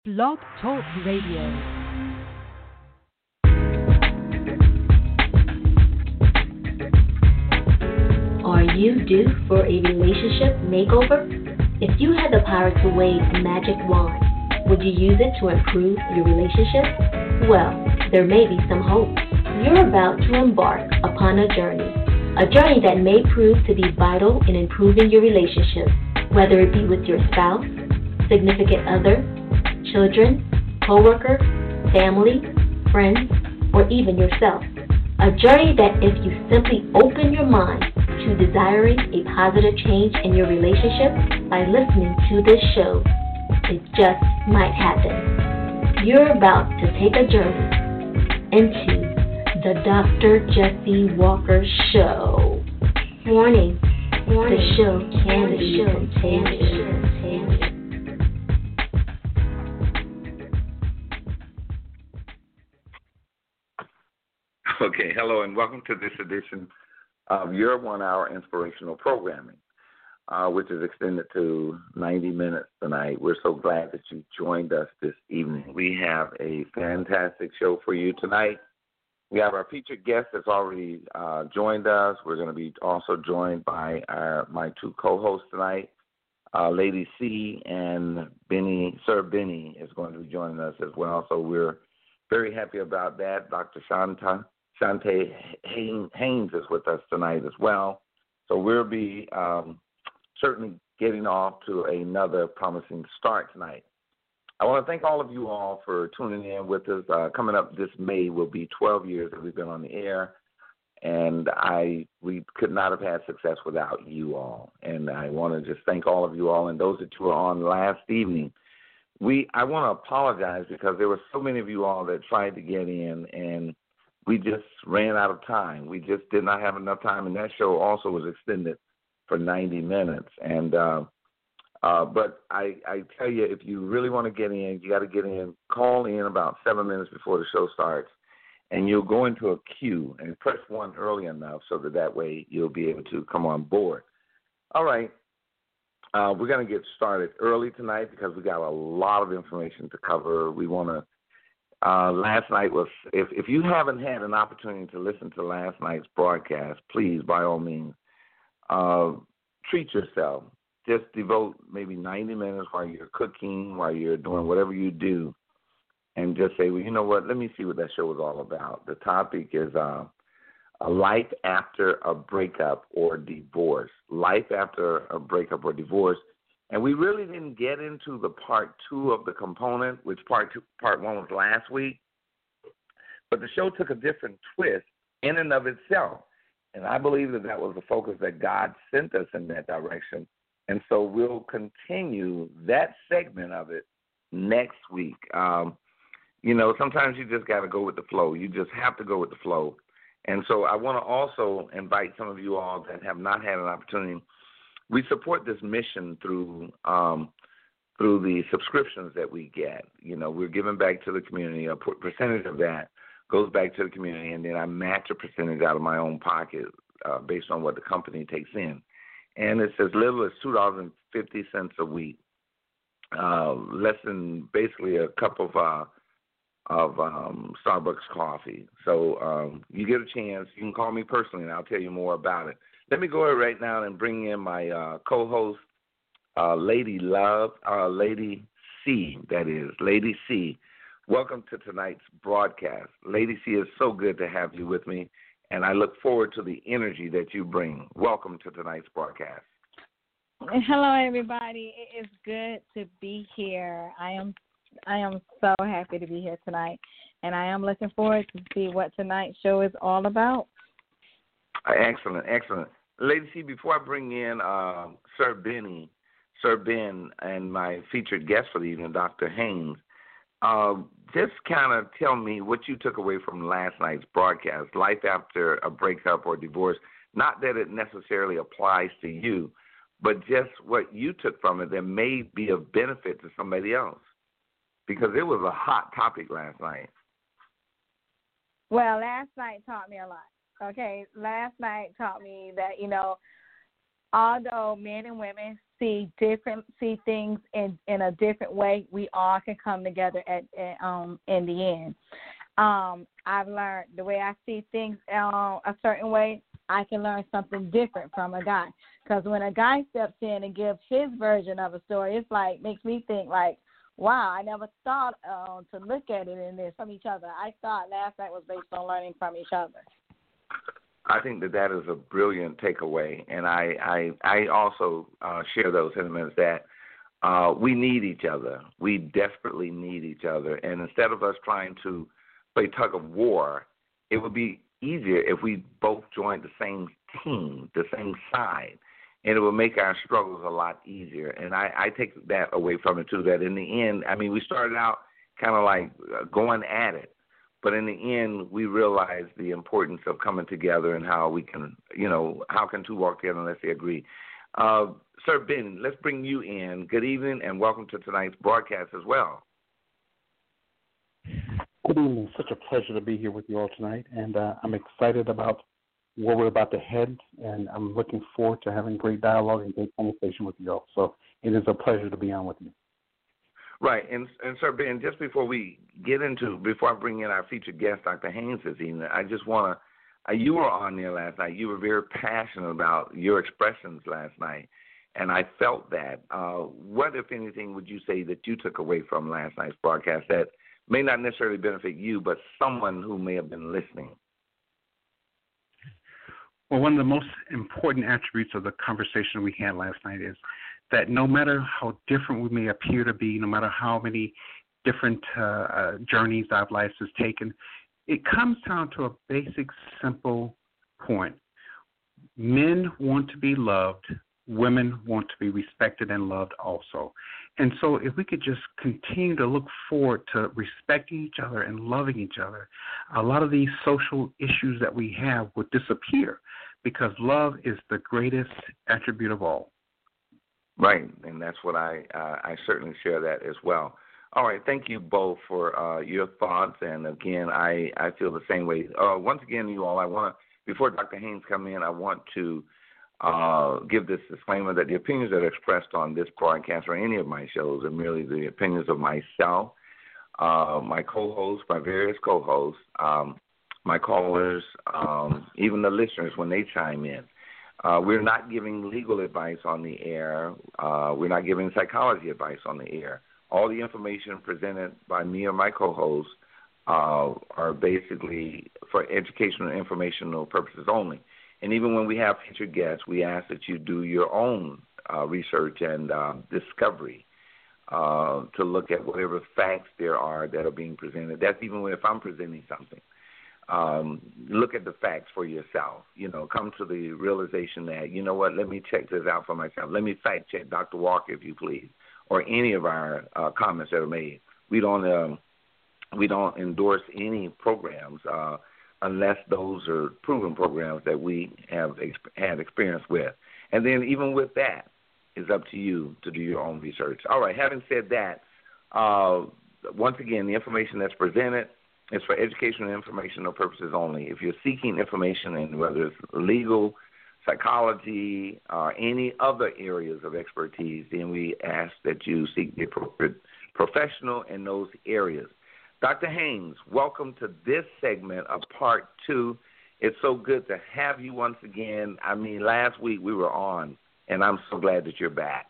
Blog Talk Radio. Are you due for a relationship makeover? If you had the power to wave a magic wand, would you use it to improve your relationship? Well, there may be some hope. You're about to embark upon a journey that may prove to be vital in improving your relationship, whether it be with your spouse, significant other, children, coworker, family, friends, or even yourself. A journey that if you simply open your mind to desiring a positive change in your relationship by listening to this show, it just might happen. You're about to take a journey into the Dr. Jesse Walker Show. Warning, the show can be contagious. Okay, hello and welcome to this edition of your 1 hour inspirational programming, which is extended to 90 minutes tonight. We're so glad that you joined us this evening. We have a fantastic show for you tonight. We have our featured guest that's already joined us. We're going to be also joined by my two co-hosts tonight, Lady C and Sir Benny is going to be joining us as well. So we're very happy about that. Dr. Shante Haynes is with us tonight as well. So we'll be certainly getting off to another promising start tonight. I want to thank all of you all for tuning in with us. Coming up this May will be 12 years that we've been on the air, and we could not have had success without you all. And I want to just thank all of you all and those that you were on last evening. I want to apologize because there were so many of you all that tried to get in, and we just ran out of time. We just did not have enough time, and that show also was extended for 90 minutes. And but I tell you, if you really want to get in, you got to get in. Call in about 7 minutes before the show starts, and you'll go into a queue and press 1 early enough so that way you'll be able to come on board. All right. We're going to get started early tonight because we got a lot of information to cover. We want to. Last night was, if you haven't had an opportunity to listen to last night's broadcast, please, by all means, treat yourself. Just devote maybe 90 minutes while you're cooking, while you're doing whatever you do, and just say, well, you know what, let me see what that show is all about. The topic is a life after a breakup or divorce. Life after a breakup or divorce. And we really didn't get into the part 2 of the component, which part 1 was last week. But the show took a different twist in and of itself. And I believe that was the focus that God sent us in that direction. And so we'll continue that segment of it next week. Sometimes you just got to go with the flow. You just have to go with the flow. And so I want to also invite some of you all that have not had an opportunity. We support this mission through the subscriptions that we get. We're giving back to the community. A percentage of that goes back to the community, and then I match a percentage out of my own pocket based on what the company takes in. And it's as little as $2.50 a week, less than basically a cup of Starbucks coffee. So you get a chance. You can call me personally, and I'll tell you more about it. Let me go ahead right now and bring in my co-host, Lady C, that is. Lady C, welcome to tonight's broadcast. Lady C, is so good to have you with me, and I look forward to the energy that you bring. Welcome to tonight's broadcast. Hello, everybody. It is good to be here. I am so happy to be here tonight, and I am looking forward to see what tonight's show is all about. Excellent. Lady C, before I bring in Sir Ben, and my featured guest for the evening, Dr. Haynes, just kind of tell me what you took away from last night's broadcast, life after a breakup or divorce. Not that it necessarily applies to you, but just what you took from it that may be of benefit to somebody else, because it was a hot topic last night. Well, last night taught me a lot. Okay, last night taught me that, although men and women see things in a different way, we all can come together in the end. I've learned the way I see things a certain way, I can learn something different from a guy. Because when a guy steps in and gives his version of a story, it's like makes me think like, wow, I never thought to look at it in this from each other. I thought last night was based on learning from each other. I think that is a brilliant takeaway, and I also share those sentiments that we need each other. We desperately need each other, and instead of us trying to play tug of war, it would be easier if we both joined the same team, the same side, and it would make our struggles a lot easier. And I take that away from it, too, that in the end, I mean, we started out kind of like going at it, but in the end, we realized the importance of coming together and how we can, how can two walk together unless they agree. Sir Ben, let's bring you in. Good evening and welcome to tonight's broadcast as well. Good evening. Such a pleasure to be here with you all tonight, and I'm excited about where we're about to head, and I'm looking forward to having great dialogue and great conversation with you all. So it is a pleasure to be on with you. Right, and Sir Ben, just before I bring in our featured guest, Dr. Haynes, this evening, I just want to, you were on there last night. You were very passionate about your expressions last night, and I felt that. What, if anything, would you say that you took away from last night's broadcast that may not necessarily benefit you, but someone who may have been listening? Well, one of the most important attributes of the conversation we had last night is that no matter how different we may appear to be, no matter how many different journeys our lives has taken, it comes down to a basic, simple point. Men want to be loved. Women want to be respected and loved also. And so if we could just continue to look forward to respecting each other and loving each other, a lot of these social issues that we have would disappear because love is the greatest attribute of all. Right, and that's what I certainly share that as well. All right, thank you both for your thoughts, and again, I feel the same way. Once again, you all, before Dr. Haynes come in, I want to give this disclaimer that the opinions that are expressed on this broadcast or any of my shows are merely the opinions of myself, my co-hosts, my various co-hosts, my callers, even the listeners when they chime in. We're not giving legal advice on the air. We're not giving psychology advice on the air. All the information presented by me or my co-hosts are basically for educational and informational purposes only. And even when we have featured guests, we ask that you do your own research and discovery to look at whatever facts there are that are being presented. That's even if I'm presenting something. Look at the facts for yourself. Come to the realization that, you know what, let me check this out for myself. Let me fact check Dr. Walker, if you please, or any of our comments that are made. We don't endorse any programs unless those are proven programs that we have had experience with. And then even with that, it's up to you to do your own research. All right, having said that, once again, the information that's presented is for educational and informational purposes only. If you're seeking information in whether it's legal, psychology, or any other areas of expertise, then we ask that you seek the appropriate professional in those areas. Dr. Haynes, welcome to this segment of Part 2. It's so good to have you once again. I mean, last week we were on, and I'm so glad that you're back.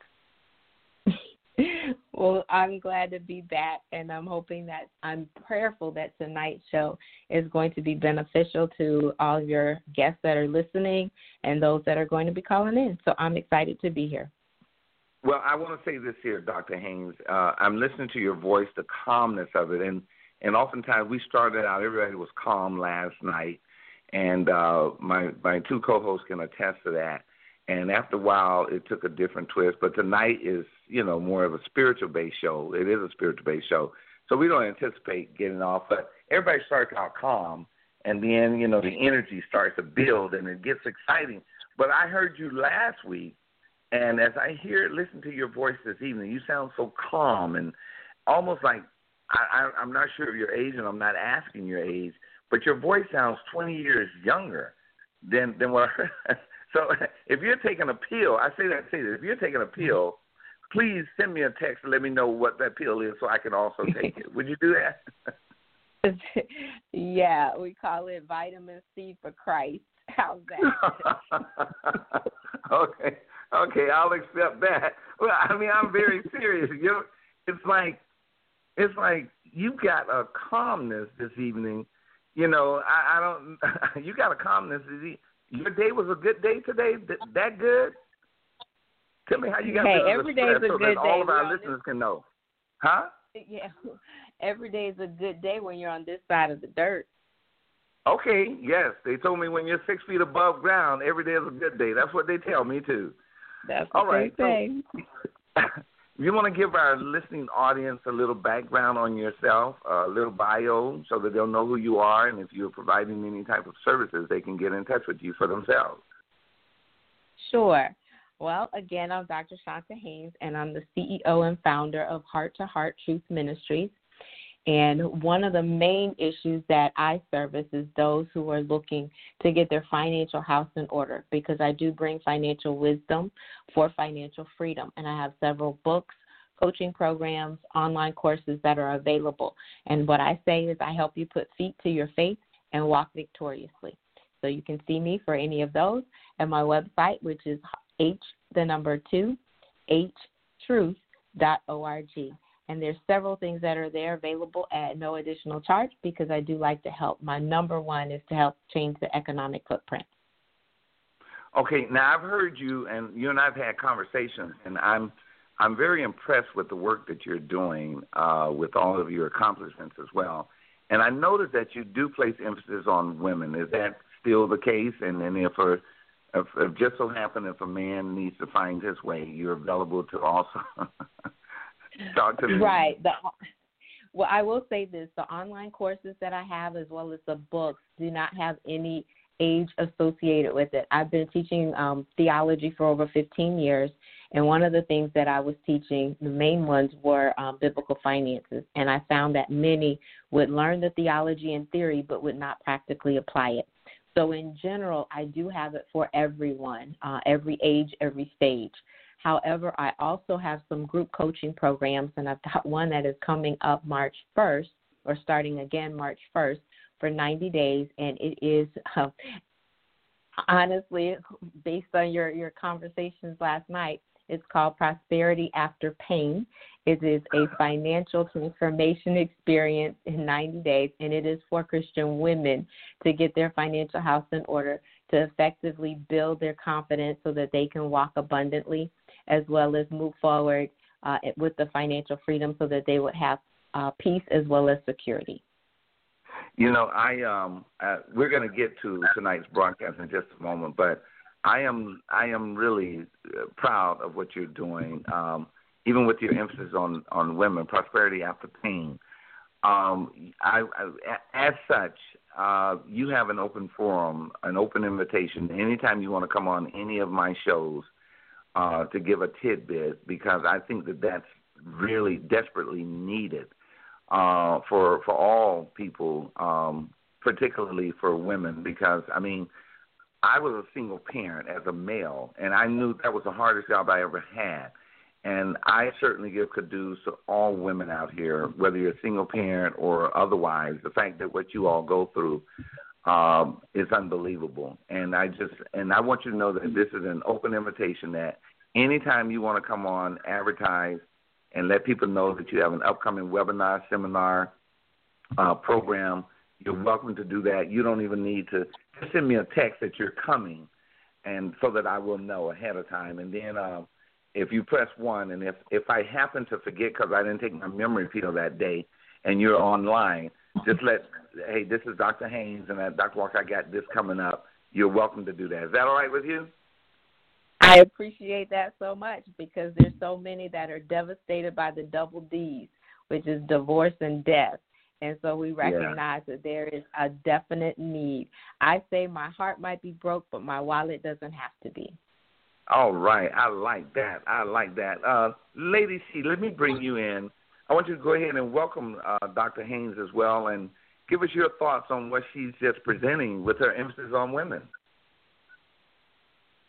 Well, I'm glad to be back, and I'm prayerful that tonight's show is going to be beneficial to all of your guests that are listening and those that are going to be calling in. So I'm excited to be here. Well, I want to say this here, Dr. Haynes. I'm listening to your voice, the calmness of it, and oftentimes we started out, everybody was calm last night, and my two co-hosts can attest to that. And after a while, it took a different twist. But tonight is, more of a spiritual-based show. It is a spiritual-based show. So we don't anticipate getting off. But everybody starts out calm, and then, the energy starts to build, and it gets exciting. But I heard you last week, and as I listen to your voice this evening, you sound so calm and almost like, I'm not sure of your age, and I'm not asking your age, but your voice sounds 20 years younger than what I heard. So if you're taking a pill, I say this, if you're taking a pill, please send me a text and let me know what that pill is so I can also take it. Would you do that? Yeah, we call it vitamin C for Christ. How's that? Okay, I'll accept that. Well, I mean, I'm very serious. It's like you got a calmness this evening. You know, I don't. You got a calmness. Your day was a good day today. That good? Tell me how you got every day is a so good that all day. of our listeners can know. Huh? Yeah, every day is a good day when you're on this side of the dirt. Okay, yes. They told me when you're 6 feet above ground, every day is a good day. That's what they tell me, too. That's what they say. So, you want to give our listening audience a little background on yourself, a little bio, so that they'll know who you are, and if you're providing any type of services, they can get in touch with you for themselves. Sure. Well, again, I'm Dr. Shanta Haynes, and I'm the CEO and founder of Heart to Heart Truth Ministries. And one of the main issues that I service is those who are looking to get their financial house in order, because I do bring financial wisdom for financial freedom. And I have several books, coaching programs, online courses that are available. And what I say is I help you put feet to your faith and walk victoriously. So you can see me for any of those at my website, which is htruth.org. And there's several things that are there available at no additional charge, because I do like to help. My number one is to help change the economic footprint. Okay, now I've heard you, and you and I have had conversations, and I'm very impressed with the work that you're doing with all of your accomplishments as well. And I noticed that you do place emphasis on women. Is that still the case? And then if just so happen if a man needs to find his way, you're available to also talk to me. Right. Well, I will say this. The online courses that I have, as well as the books, do not have any age associated with it. I've been teaching theology for over 15 years, and one of the things that I was teaching, the main ones were biblical finances, and I found that many would learn the theology in theory but would not practically apply it. So in general, I do have it for everyone, every age, every stage. However, I also have some group coaching programs, and I've got one that is coming up March 1st, or starting again March 1st, for 90 days, and it is honestly, based on your conversations last night, it's called Prosperity After Pain. It is a financial transformation experience in 90 days, and it is for Christian women to get their financial house in order, to effectively build their confidence so that they can walk abundantly, as well as move forward with the financial freedom so that they would have peace as well as security. You know, we're going to get to tonight's broadcast in just a moment, but I am really proud of what you're doing, even with your emphasis on women, prosperity after pain. As such, you have an open forum, an open invitation. Anytime you want to come on any of my shows to give a tidbit, because I think that's really desperately needed for all people, particularly for women, because, I mean, I was a single parent as a male, and I knew that was the hardest job I ever had. And I certainly give kudos to all women out here, whether you're a single parent or otherwise. The fact that what you all go through is unbelievable. And I want you to know that this is an open invitation that anytime you want to come on, advertise, and let people know that you have an upcoming webinar, seminar, program, you're welcome to do that. You don't even need to just send me a text that you're coming, and so that I will know ahead of time. And then if you press 1, and if I happen to forget because I didn't take my memory pill that day, and you're online, just hey, this is Dr. Haynes, and Dr. Walker, I got this coming up. You're welcome to do that. Is that all right with you? I appreciate that so much, because there's so many that are devastated by the double Ds, which is divorce and death. And so we recognize that there is a definite need. I say my heart might be broke, but my wallet doesn't have to be. All right. I like that. Lady C, let me bring you in. I want you to go ahead and welcome Dr. Haynes as well, and give us your thoughts on what she's just presenting with her emphasis on women.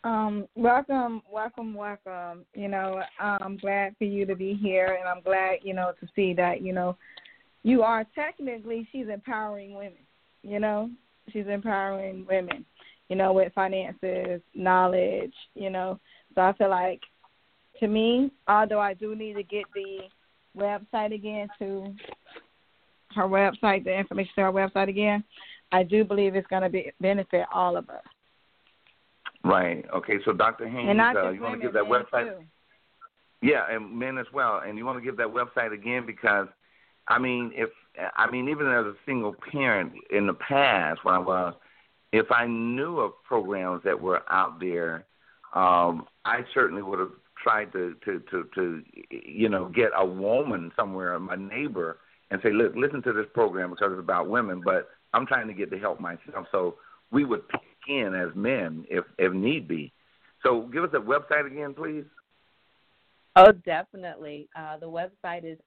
Welcome. You know, I'm glad for you to be here, and I'm glad, you know, to see that, you know, you are technically, she's empowering women, you know. She's empowering women, you know, with finances, knowledge, you know. So I feel like, to me, although I do need to get the website again to her website, the information to her website again, I do believe it's going to benefit all of us. Right. Okay. So, Dr. Haynes, you want to give that website? Too. Yeah, and men as well. And you want to give that website again because, even as a single parent in the past, if I knew of programs that were out there, I certainly would have tried to get a woman somewhere, my neighbor, and say, look, listen to this program because it's about women, but I'm trying to get the help myself. So we would pick in as men if need be. So give us that website again, please. Oh, definitely. The website is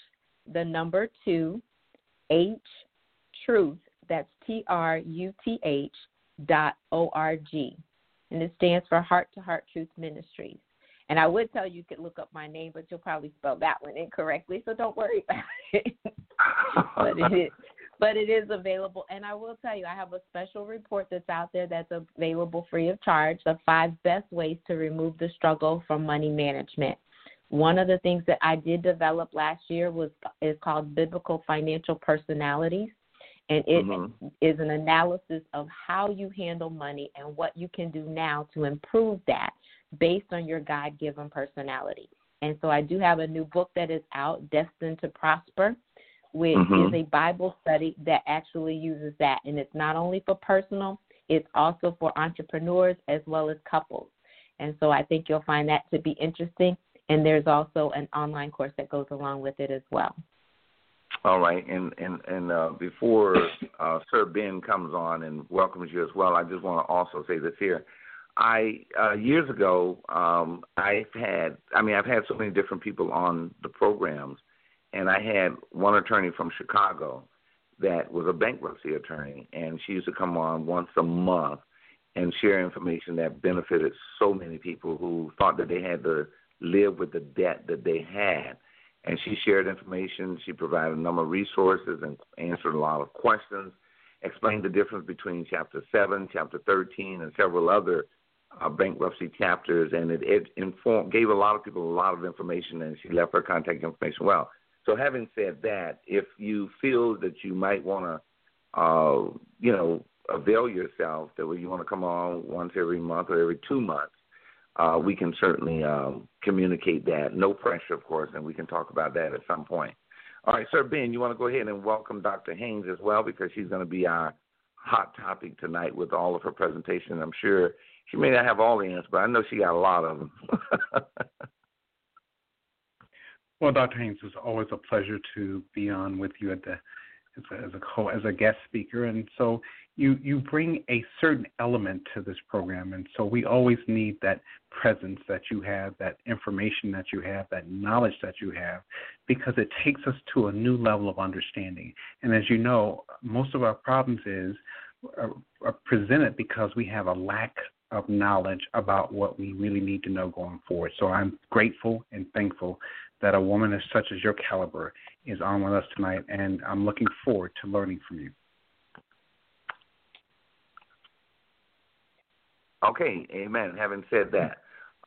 Truth. That's TRUTH.org. And it stands for Heart to Heart Truth Ministries. And I would tell you could look up my name, but you'll probably spell that one incorrectly, so don't worry about it. But it is available. And I will tell you, I have a special report that's out there that's available free of charge, the 5 best ways to remove the struggle from money management. One of the things that I did develop last year is called Biblical Financial Personalities. And it is an analysis of how you handle money and what you can do now to improve that based on your God-given personality. And so I do have a new book that is out, Destined to Prosper, which is a Bible study that actually uses that. And it's not only for personal, it's also for entrepreneurs as well as couples. And so I think you'll find that to be interesting. And there's also an online course that goes along with it as well. All right, and before Sir Ben comes on and welcomes you as well, I just want to also say this here. Years ago, I've had so many different people on the programs, and I had one attorney from Chicago that was a bankruptcy attorney, and she used to come on once a month and share information that benefited so many people who thought that they had to live with the debt that they had. And she shared information. She provided a number of resources and answered a lot of questions, explained the difference between Chapter 7, Chapter 13, and several other bankruptcy chapters. And it gave a lot of people a lot of information, and she left her contact information well. So having said that, if you feel that you might want to, avail yourself, that you want to come on once every month or every 2 months, we can certainly communicate that. No pressure, of course, and we can talk about that at some point. All right, Sir Ben, you want to go ahead and welcome Dr. Haynes as well, because she's going to be our hot topic tonight with all of her presentation. I'm sure she may not have all the answers, but I know she got a lot of them. Well, Dr. Haynes, it's always a pleasure to be on with you as a guest speaker, and so you bring a certain element to this program, and so we always need that presence that you have, that information that you have, that knowledge that you have, because it takes us to a new level of understanding. And as you know, most of our problems are presented because we have a lack of knowledge about what we really need to know going forward. So I'm grateful and thankful that a woman as such as your caliber is on with us tonight, and I'm looking forward to learning from you. Okay, amen. Having said that,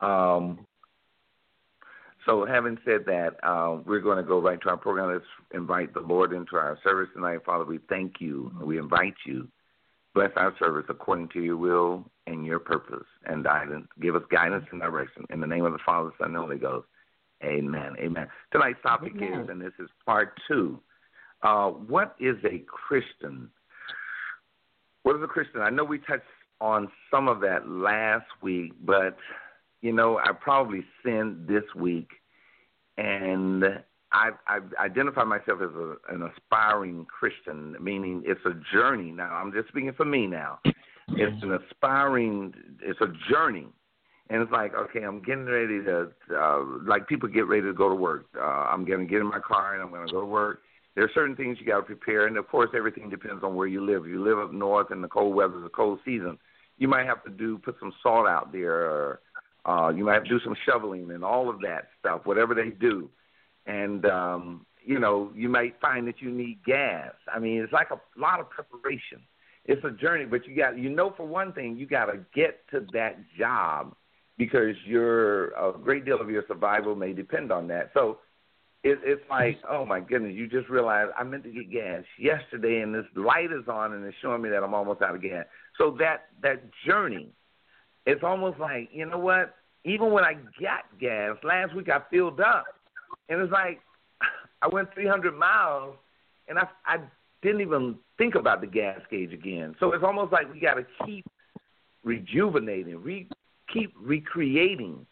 we're going to go right to our program. Let's invite the Lord into our service tonight. Father, we thank you. We invite you. Bless our service according to your will and your purpose and guidance. Give us guidance and direction. In the name of the Father, Son, and Holy Ghost. Amen. Amen. Tonight's topic is, and this is part 2, what is a Christian? What is a Christian? I know we touched on some of that last week, but, I probably sinned this week, and I've identified myself as an aspiring Christian, meaning it's a journey. Now, I'm just speaking for me now. It's a journey. And it's like, okay, I'm getting ready to, like people get ready to go to work. I'm going to get in my car and I'm going to go to work. There are certain things you got to prepare. And, of course, everything depends on where you live. If you live up north and the cold weather is a cold season, you might have to put some salt out there, or you might have to do some shoveling and all of that stuff, whatever they do. And, you might find that you need gas. I mean, it's like a lot of preparation. It's a journey, but for one thing, you got to get to that job because a great deal of your survival may depend on that. So it's like, oh, my goodness, you just realized I meant to get gas yesterday, and this light is on, and it's showing me that I'm almost out of gas. So that journey, it's almost like, you know what, even when I got gas, last week I filled up, and it's like I went 300 miles, and I didn't even think about the gas gauge again. So it's almost like we got to keep rejuvenating, keep recreating,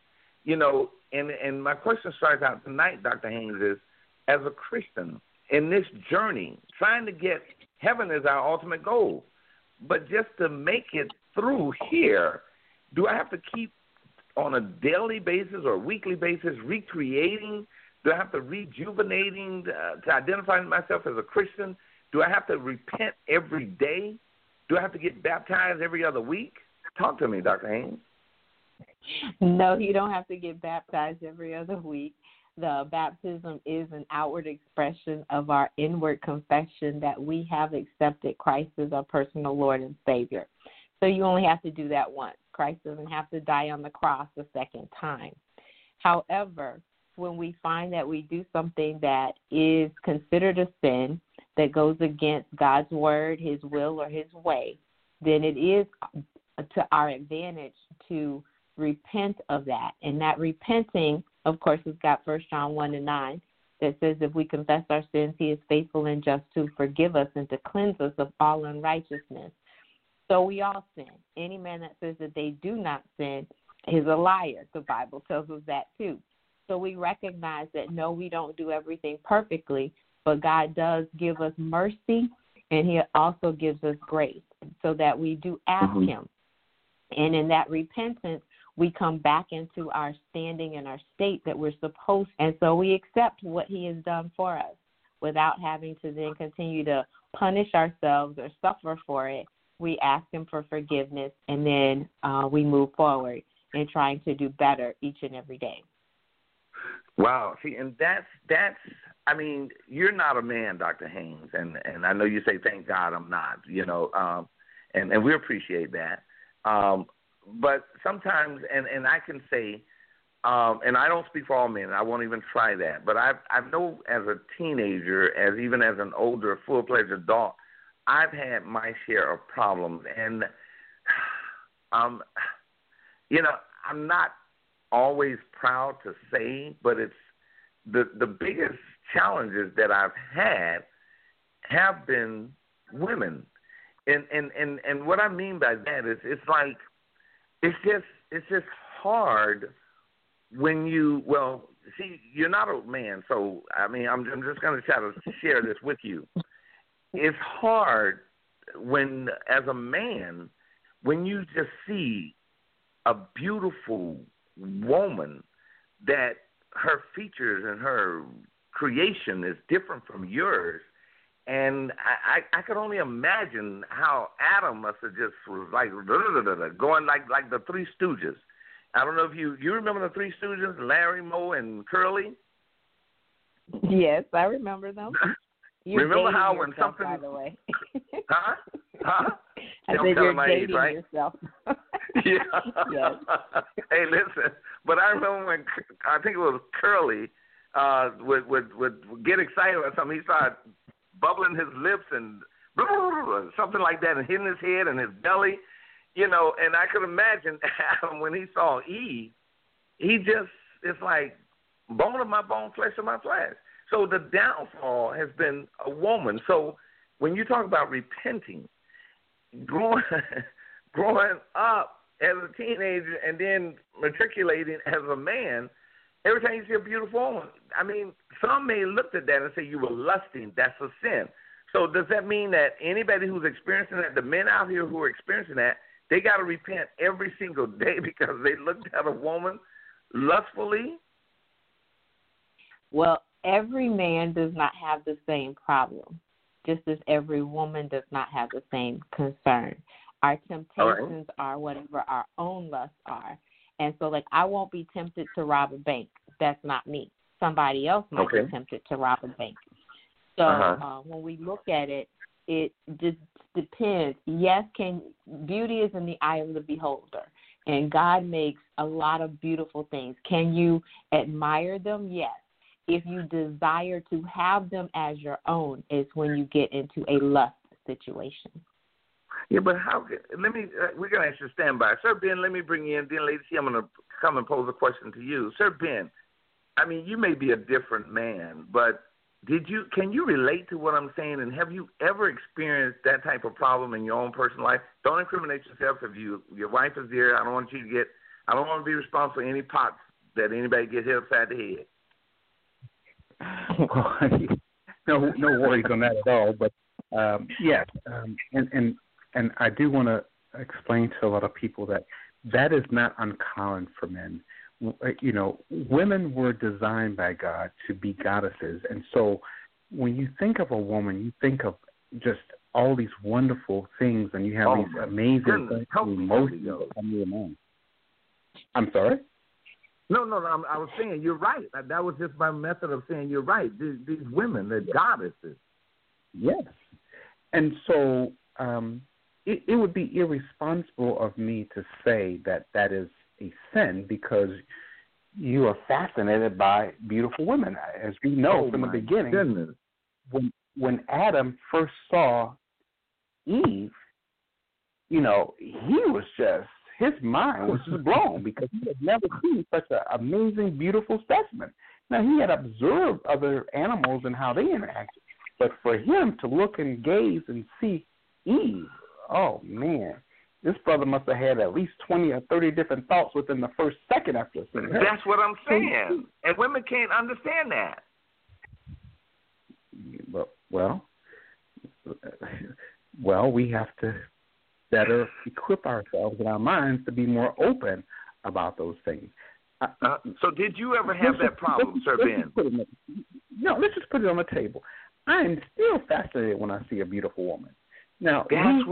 And my question starts out tonight, Dr. Haynes, is as a Christian in this journey, trying to get heaven is our ultimate goal. But just to make it through here, do I have to keep on a daily basis or weekly basis recreating? Do I have to rejuvenating to identify myself as a Christian? Do I have to repent every day? Do I have to get baptized every other week? Talk to me, Dr. Haynes. No, you don't have to get baptized every other week. The baptism is an outward expression of our inward confession that we have accepted Christ as our personal Lord and Savior. So you only have to do that once. Christ doesn't have to die on the cross a second time. However, when we find that we do something that is considered a sin, that goes against God's word, his will, or his way, then it is to our advantage to repent of that. And that repenting, of course, has got 1 John 1:9 that says if we confess our sins, he is faithful and just to forgive us and to cleanse us of all unrighteousness. So we all sin. Any man that says that they do not sin is a liar. The Bible tells us that too. So we recognize that, no, we don't do everything perfectly, but God does give us mercy, and he also gives us grace so that we do ask him. And in that repentance, we come back into our standing and our state that we're supposed to. And so we accept what he has done for us without having to then continue to punish ourselves or suffer for it. We ask him for forgiveness, and then we move forward in trying to do better each and every day. Wow. See, and that's I mean, you're not a man, Dr. Haynes, and I know you say, thank God I'm not, and we appreciate that. But sometimes, and I can say, and I don't speak for all men, I won't even try that, but I know as a teenager, even as an older, full-fledged adult, I've had my share of problems. And, I'm not always proud to say, but it's the biggest challenges that I've had have been women. And what I mean by that is it's just hard when you're not a man, so I'm just going to try to share this with you. It's hard when, as a man, when you just see a beautiful woman that her features and her creation is different from yours. And I could only imagine how Adam must have just was like going like the Three Stooges. I don't know if you remember the Three Stooges, Larry, Moe, and Curly? Yes, I remember them. Remember how when yourself, something... By the way. Huh? I said you're dating age, right? Yourself. Yeah. Yes. Hey, listen, but I remember when, I think it was Curly, would get excited about something. He started bubbling his lips and something like that, and hitting his head and his belly, and I could imagine Adam when he saw Eve, it's like bone of my bone, flesh of my flesh. So the downfall has been a woman. So when you talk about repenting, growing up as a teenager and then matriculating as a man, every time you see a beautiful woman, I mean, some may look at that and say you were lusting. That's a sin. So does that mean that anybody who's experiencing that, the men out here who are experiencing that, they got to repent every single day because they looked at a woman lustfully? Well, every man does not have the same problem, just as every woman does not have the same concern. Our temptations are whatever our own lusts are. And so, like, I won't be tempted to rob a bank. That's not me. Somebody else might be tempted to rob a bank. So when we look at it, it just depends. Yes, beauty is in the eye of the beholder, and God makes a lot of beautiful things. Can you admire them? Yes. If you desire to have them as your own, is when you get into a lust situation. Yeah, but we're going to ask you to stand by. Sir Ben, let me bring you in. Then, Lady C, I'm going to come and pose a question to you. Sir Ben, I mean, you may be a different man, but can you relate to what I'm saying? And have you ever experienced that type of problem in your own personal life? Don't incriminate yourself. If your wife is there, I don't want to be responsible for any pots that anybody gets hit upside the head. No worries on that at all. But yes, and I do want to explain to a lot of people that is not uncommon for men. You know, women were designed by God to be goddesses. And so when you think of a woman, you think of just all these wonderful things, and you have these amazing emotions that come to your mind. I'm sorry? No, I was saying you're right. That was just my method of saying you're right. These women, they're goddesses. Yes. And so it would be irresponsible of me to say that is a sin, because you are fascinated by beautiful women. As we know from the beginning, when Adam first saw Eve, you know, his mind was just blown, because he had never seen such an amazing, beautiful specimen. Now, he had observed other animals and how they interacted, but for him to look and gaze and see Eve, oh, man, this brother must have had at least 20 or 30 different thoughts within the first second after seeing her. That's what I'm saying. And women can't understand that. Well, we have to better equip ourselves in our minds to be more open about those things. So did you ever have that problem, Sir Ben? Let's just put it on the table. I am still fascinated when I see a beautiful woman. Now,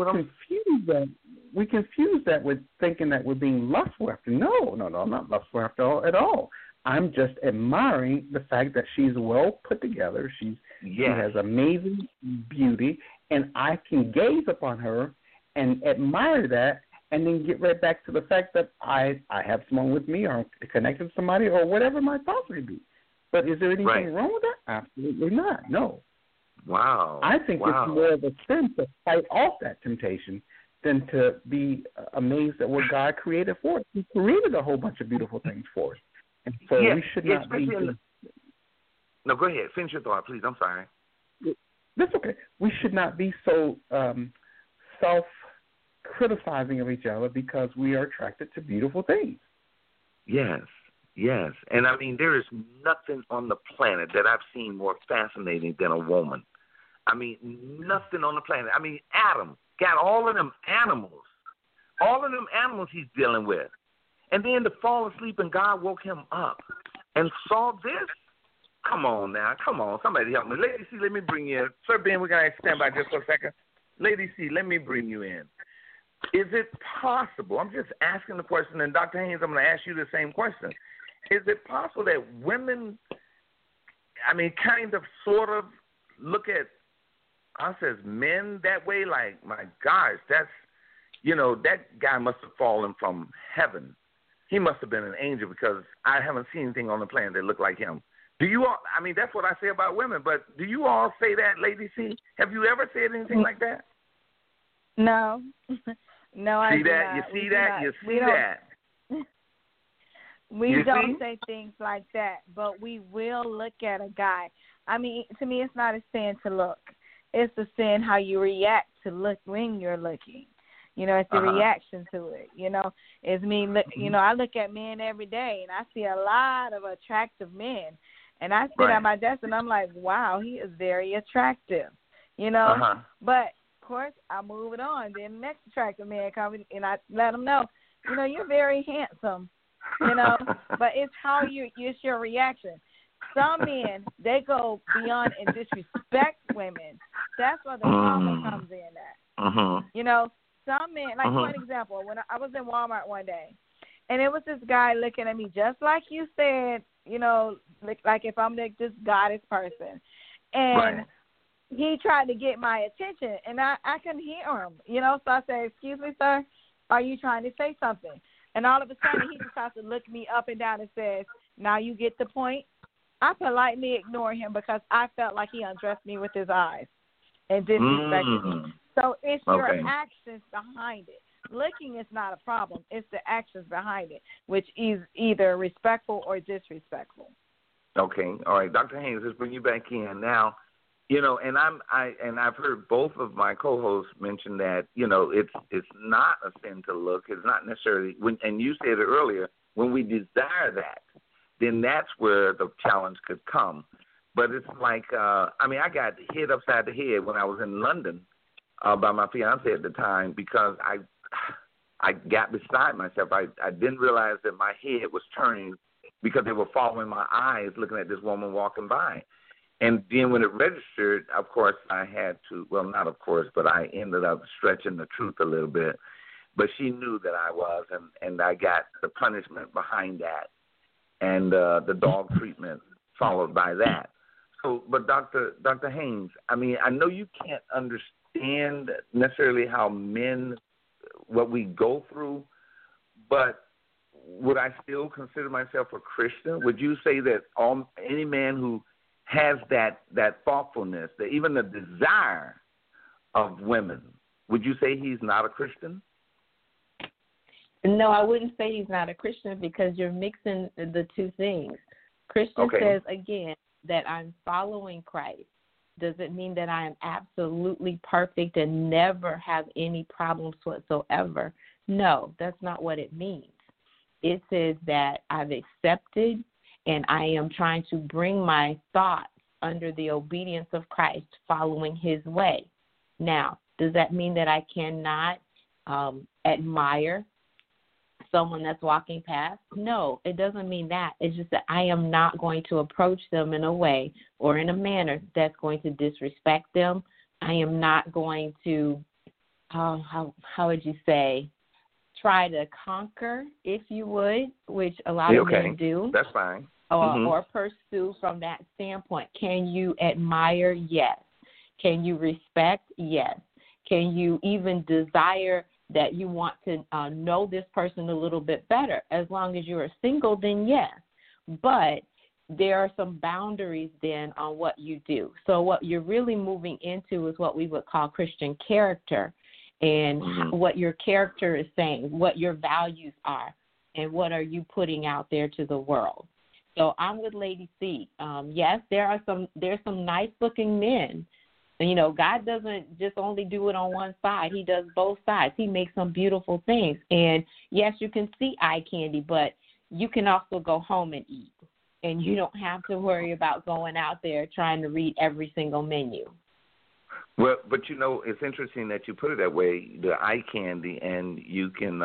we confuse that with thinking that we're being lustful after. No, I'm not lustful after at all. I'm just admiring the fact that she's well put together. She has amazing beauty, and I can gaze upon her and admire that, and then get right back to the fact that I have someone with me, or connected to somebody, or whatever my thoughts may be. But is there anything wrong with that? Absolutely not. No. Wow. I think it's more of a sin to fight off that temptation than to be amazed at what God created for us. He created a whole bunch of beautiful things for us. And so we should not be... No, go ahead. Finish your thought, please. I'm sorry. That's okay. We should not be so self-criticizing of each other because we are attracted to beautiful things. Yes. And, I mean, there is nothing on the planet that I've seen more fascinating than a woman. I mean, nothing on the planet. I mean, Adam got all of them animals he's dealing with. And then to fall asleep and God woke him up and saw this. Come on now. Come on. Somebody help me. Lady C, let me bring you in. Sir Ben, we're going to stand by just for a second. Lady C, let me bring you in. Is it possible? I'm just asking the question, and Dr. Haynes, I'm going to ask you the same question. Is it possible that women, I mean, kind of, sort of look at us as men that way? Like, my gosh, that's, you know, that guy must have fallen from heaven. He must have been an angel, because I haven't seen anything on the planet that looked like him. Do you all, I mean, that's what I say about women, but do you all say that, Lady C? Have you ever said anything like that? No. No, I see that? You see that? You see that? We don't say things like that, but we will look at a guy. I mean, to me, it's not a sin to look. It's a sin how you react to look when you're looking. You know, it's the reaction to it. You know, it's me. You know, I look at men every day, and I see a lot of attractive men. And I sit at my desk, and I'm like, wow, he is very attractive. You know, but of course, I move it on. Then the next attractive man comes, and I let him know, you know, you're very handsome. You know, but it's how it's your reaction. Some men, they go beyond and disrespect women. That's where the problem comes in at. You know, some men, like for an example, when I was in Walmart one day, and it was this guy looking at me just like you said, you know, like if I'm like this goddess person, and he tried to get my attention, and I couldn't hear him, you know. So I said, "Excuse me, sir, are you trying to say something?" And all of a sudden, he decides to look me up and down and says, "Now you get the point." I politely ignore him because I felt like he undressed me with his eyes and disrespected me. So it's your actions behind it. Looking is not a problem. It's the actions behind it, which is either respectful or disrespectful. Okay. All right. Dr. Haynes, let's bring you back in. Now, you know, and I've heard both of my co-hosts mention that, you know, it's not a sin to look. It's not necessarily, and you said it earlier, when we desire that, then that's where the challenge could come. But it's like, I got hit upside the head when I was in London by my fiance at the time because I got beside myself. I didn't realize that my head was turning because they were following my eyes looking at this woman walking by. And then when it registered, of course, I had to, well, not of course, but I ended up stretching the truth a little bit. But she knew that I was, and I got the punishment behind that. And the dog treatment followed by that. So, but Dr. Haynes, I mean, I know you can't understand necessarily how men, what we go through, but would I still consider myself a Christian? Would you say that any man who has that thoughtfulness, that even the desire of women, would you say he's not a Christian? No, I wouldn't say he's not a Christian because you're mixing the two things. Christian says, again, that I'm following Christ. Does it mean that I am absolutely perfect and never have any problems whatsoever? No, that's not what it means. It says that I've accepted and I am trying to bring my thoughts under the obedience of Christ, following his way. Now, does that mean that I cannot admire someone that's walking past? No, it doesn't mean that. It's just that I am not going to approach them in a way or in a manner that's going to disrespect them. I am not going to, how would you say, try to conquer, if you would, which a lot of men do. That's fine. Or pursue from that standpoint. Can you admire? Yes. Can you respect? Yes. Can you even desire that you want to know this person a little bit better? As long as you're single, then yes. But there are some boundaries then on what you do. So what you're really moving into is what we would call Christian character, and what your character is saying, what your values are, and what are you putting out there to the world. So I'm with Lady C. Yes, there's some nice looking men. And, you know, God doesn't just only do it on one side. He does both sides. He makes some beautiful things. And, yes, you can see eye candy, but you can also go home and eat. And you don't have to worry about going out there trying to read every single menu. Well, but, you know, it's interesting that you put it that way, the eye candy, and you can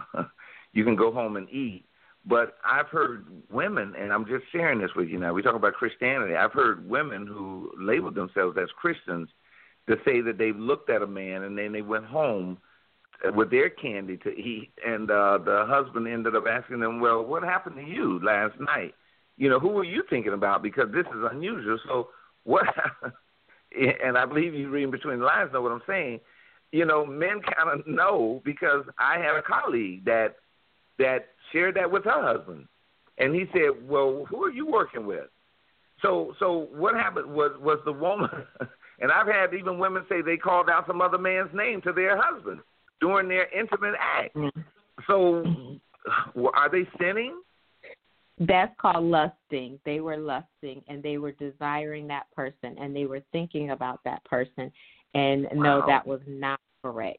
go home and eat. But I've heard women, and I'm just sharing this with you now, we talk about Christianity. I've heard women who label themselves as Christians to say that they've looked at a man and then they went home with their candy to eat, and the husband ended up asking them, well, what happened to you last night? You know, who were you thinking about? Because this is unusual. So what happened? And I believe you reading between the lines know what I'm saying. You know, men kind of know, because I had a colleague that shared that with her husband. And he said, well, who are you working with? So what happened was the woman, and I've had even women say they called out some other man's name to their husband during their intimate act. So are they sinning? That's called lusting. They were lusting, and they were desiring that person, and they were thinking about that person. And no, that was not correct.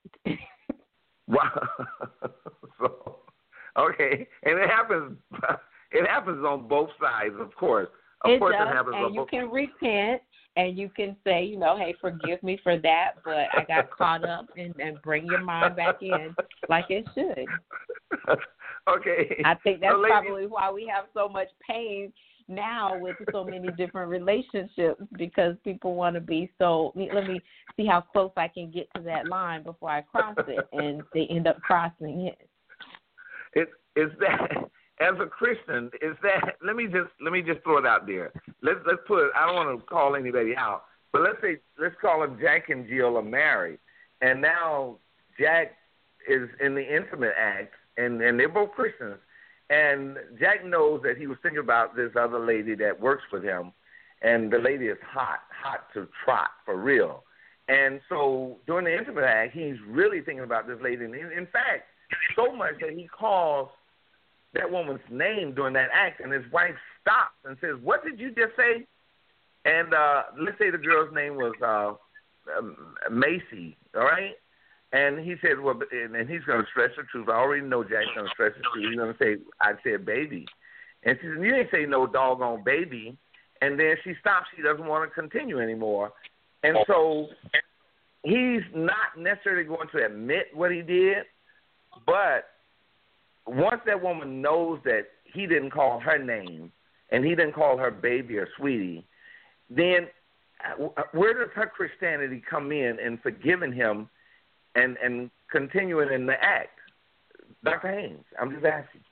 Wow. So, okay, and it happens. It happens on both sides, of course. Of course, it happens on both. And you can repent, and you can say, you know, hey, forgive me for that, but I got caught up, and bring your mind back in like it should. Okay. I think that's probably why we have so much pain, now with so many different relationships because people want to be so, let me see how close I can get to that line before I cross it, and they end up crossing it. Is that, as a Christian, is that, let me just throw it out there. Let's put it, I don't want to call anybody out, but let's call them Jack and Jill are married, and now Jack is in the intimate act, and they're both Christians, and Jack knows that he was thinking about this other lady that works with him, and the lady is hot to trot, for real. And so during the intimate act, he's really thinking about this lady. And in fact, so much that he calls that woman's name during that act, and his wife stops and says, "What did you just say?" And let's say the girl's name was Macy, all right? And he said, well, and he's going to stretch the truth. I already know Jack's going to stretch the truth. He's going to say, I said baby. And she said, you didn't say no doggone baby. And then she stops. She doesn't want to continue anymore. And so he's not necessarily going to admit what he did, but once that woman knows that he didn't call her name and he didn't call her baby or sweetie, then where does her Christianity come in forgiving him and continuing in the act? Dr. Haynes, I'm just asking.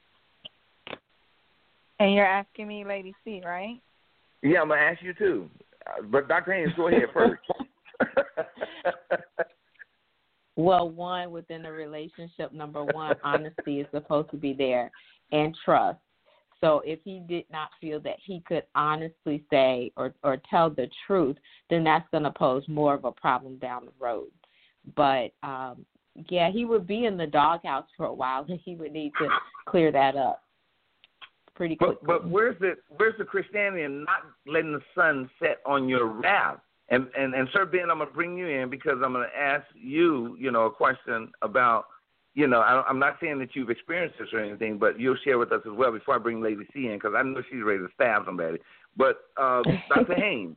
And you're asking me, Lady C, right? Yeah, I'm going to ask you too. But Dr. Haynes, go ahead first. Well, one, within a relationship, number one, honesty is supposed to be there, and trust. So if he did not feel that he could honestly say or tell the truth, then that's going to pose more of a problem down the road. But, yeah, he would be in the doghouse for a while, and he would need to clear that up pretty quickly. But where's the Christianity in not letting the sun set on your wrath? And Sir Ben, I'm going to bring you in because I'm going to ask you, a question about, I'm not saying that you've experienced this or anything, but you'll share with us as well before I bring Lady C in because I know she's ready to stab somebody. But Dr. Haynes,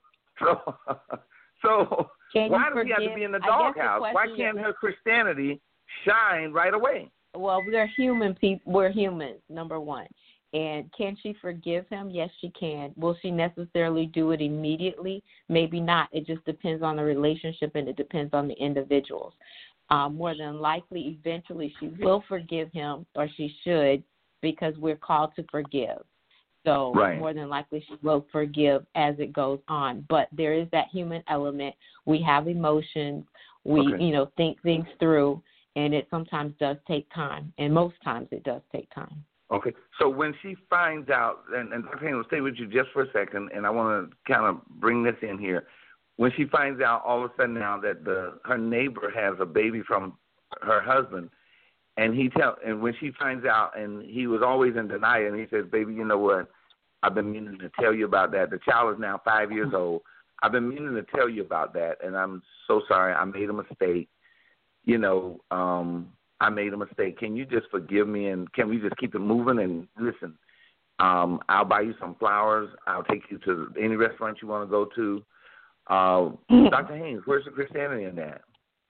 so why does he have to be in the doghouse? Why can't her Christianity shine right away? Well, we're human people. We're humans, number one. And can she forgive him? Yes, she can. Will she necessarily do it immediately? Maybe not. It just depends on the relationship, and it depends on the individuals. More than likely, eventually, she will forgive him, or she should, because we're called to forgive. So right. More than likely, she will forgive as it goes on. But there is that human element. We have emotions. We, think things through, and it sometimes does take time. And most times it does take time. Okay, so when she finds out, and Dr. Haynes will stay with you just for a second, and I want to kind of bring this in here. When she finds out all of a sudden now that her neighbor has a baby from her husband, and when she finds out, and he was always in denial, and he says, baby, you know what, I've been meaning to tell you about that. The child is now 5 years old. I've been meaning to tell you about that, and I'm so sorry. I made a mistake. I made a mistake. Can you just forgive me, and can we just keep it moving? And listen, I'll buy you some flowers. I'll take you to any restaurant you want to go to. Dr. Haynes, where's the Christianity in that?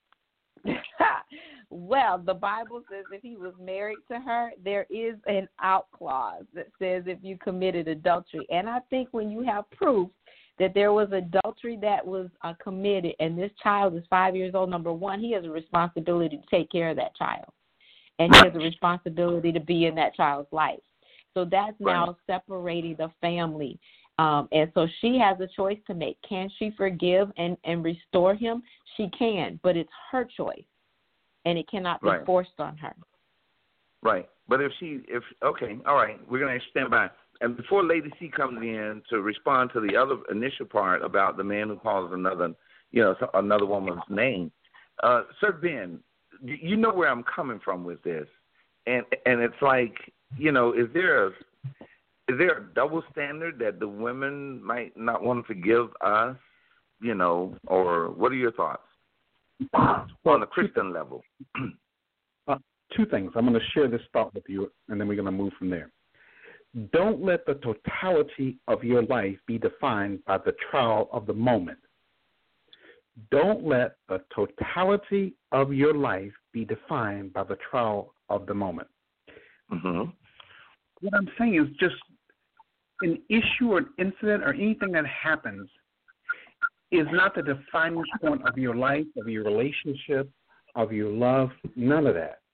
Well, the Bible says if he was married to her, there is an out clause that says if you committed adultery. And I think when you have proof that there was adultery that was committed, and this child is 5 years old, number one, he has a responsibility to take care of that child. And he has a responsibility to be in that child's life. So that's now separating the family. And so she has a choice to make. Can she forgive and restore him? She can, but it's her choice. And it cannot be forced on her. Right. But okay, all right, we're going to stand by. And before Lady C comes in to respond to the other initial part about the man who calls another woman's name, Sir Ben, you know where I'm coming from with this, and it's like, is there a double standard that the women might not want to forgive us, or what are your thoughts on a Christian level? Two things. I'm going to share this thought with you, and then we're going to move from there. Don't let the totality of your life be defined by the trial of the moment. Don't let the totality of your life be defined by the trial of the moment. Mm-hmm. What I'm saying is just an issue or an incident or anything that happens is not the defining point of your life, of your relationship, of your love, none of that.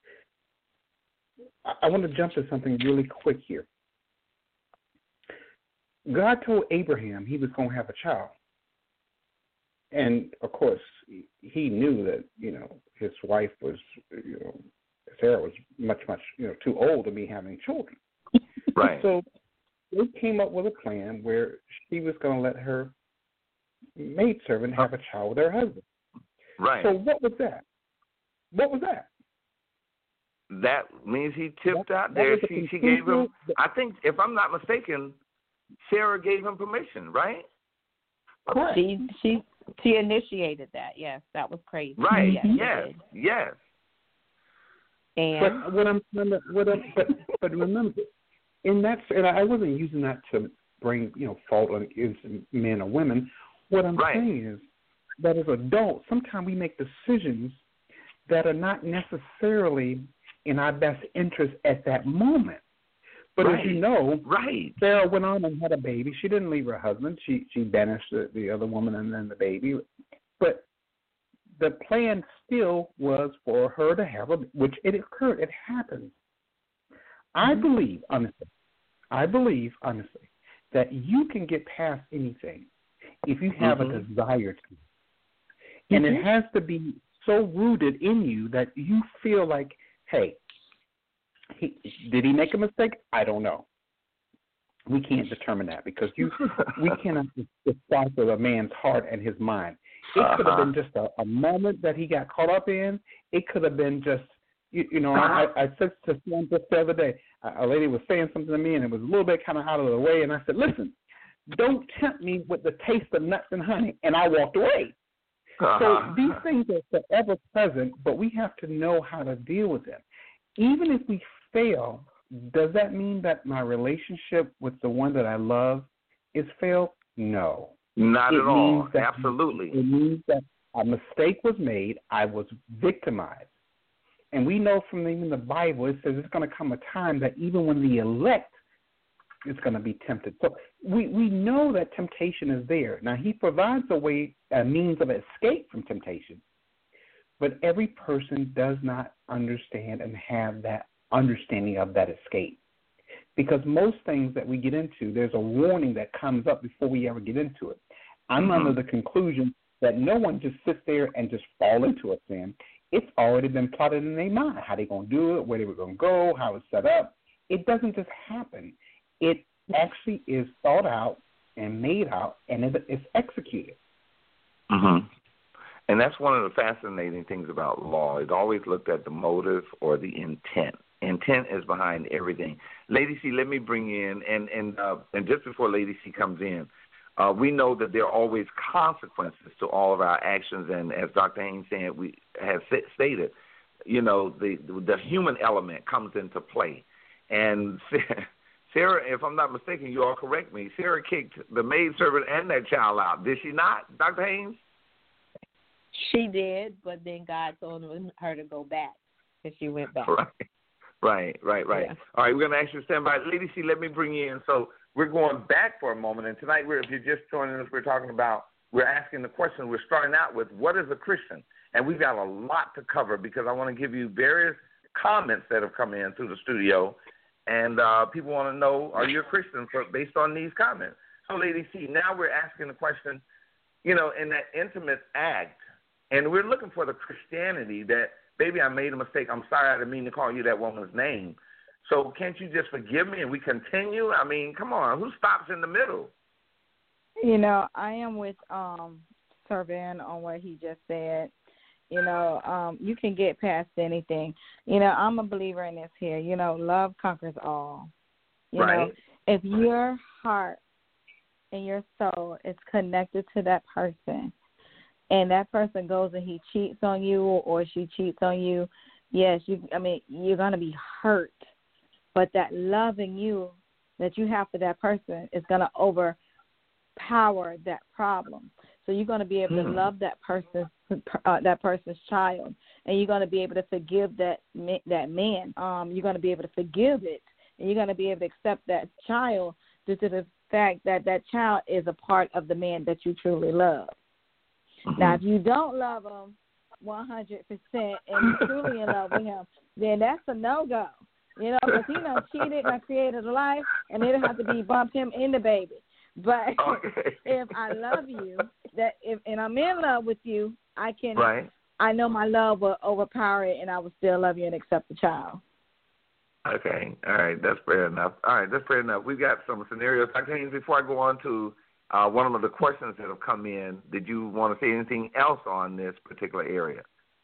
I want to jump to something really quick here. God told Abraham he was going to have a child. And, of course, he knew that, his wife was, Sarah was much, too old to be having children. Right. So they came up with a plan where she was going to let her maidservant have a child with her husband. Right. So what was that? That means he tipped out there. She gave him, I think, if I'm not mistaken, Sarah gave him permission, right? Correct. She initiated that. Yes, that was crazy. Right. Yes. And But remember, in that, and I wasn't using that to bring fault against men or women. What I'm saying is that as adults, sometimes we make decisions that are not necessarily in our best interest at that moment. But as you know, Sarah went on and had a baby. She didn't leave her husband. She banished the other woman and then the baby. But the plan still was for her to have which it occurred. It happened. I believe honestly, that you can get past anything if you have a desire to. And it has to be so rooted in you that you feel like, hey, did he make a mistake? I don't know. We can't determine that because we cannot decipher a man's heart and his mind. It could have been just a moment that he got caught up in. It could have been just, I said to someone just the other day, a lady was saying something to me and it was a little bit kind of out of the way. And I said, listen, don't tempt me with the taste of nuts and honey. And I walked away. So these things are forever present, but we have to know how to deal with them. Even if we fail, does that mean that my relationship with the one that I love is failed? No. Not at all. Absolutely. It means that a mistake was made. I was victimized. And we know from even the Bible, it says it's going to come a time that even when the elect is going to be tempted. So we know that temptation is there. Now, he provides a means of escape from temptation. But every person does not understand and have that understanding of that escape. Because most things that we get into, there's a warning that comes up before we ever get into it. I'm under the conclusion that no one just sits there and just fall into a sin. It's already been plotted in their mind, how they're going to do it, where they were going to go, how it's set up. It doesn't just happen. It actually is thought out and made out, and it's executed. And that's one of the fascinating things about law. It always looked at the motive or the intent. Intent is behind everything. Lady C, let me bring you in, and just before Lady C comes in, we know that there are always consequences to all of our actions, and as Dr. Haynes said, we have stated, the human element comes into play. And Sarah, if I'm not mistaken, you all correct me, Sarah kicked the maidservant and that child out. Did she not, Dr. Haynes? She did, but then God told her to go back, and she went back. Right. Yeah. All right, we're going to ask you to stand by. Lady C, let me bring you in. So we're going back for a moment, and tonight, if you're just joining us, we're asking the question, we're starting out with, what is a Christian? And we've got a lot to cover because I want to give you various comments that have come in through the studio, and people want to know, are you a Christian based on these comments? So, Lady C, now we're asking the question, in that intimate act, and we're looking for the Christianity that, baby, I made a mistake. I'm sorry, I didn't mean to call you that woman's name. So can't you just forgive me and we continue? I mean, come on. Who stops in the middle? I am with Sir Ben on what he just said. You can get past anything. I'm a believer in this here. Love conquers all. If your heart and your soul is connected to that person, and that person goes and he cheats on you or she cheats on you, yes, you're going to be hurt. But that loving you that you have for that person is going to overpower that problem. So you're going to be able to love that person's child, and you're going to be able to forgive that man. You're going to be able to forgive it, and you're going to be able to accept that child due to the fact that that child is a part of the man that you truly love. Mm-hmm. Now, if you don't love him 100% and you're truly in love with him, then that's a no-go. You know, because he done cheated and I created a life, and it'll have to be bump him in the baby. But if I love you, and I'm in love with you, I can. Right. I know my love will overpower it, and I will still love you and accept the child. Okay. All right. That's fair enough. We've got some scenarios. Dr. Haynes, before I go on to one of the questions that have come in, did you want to say anything else on this particular area?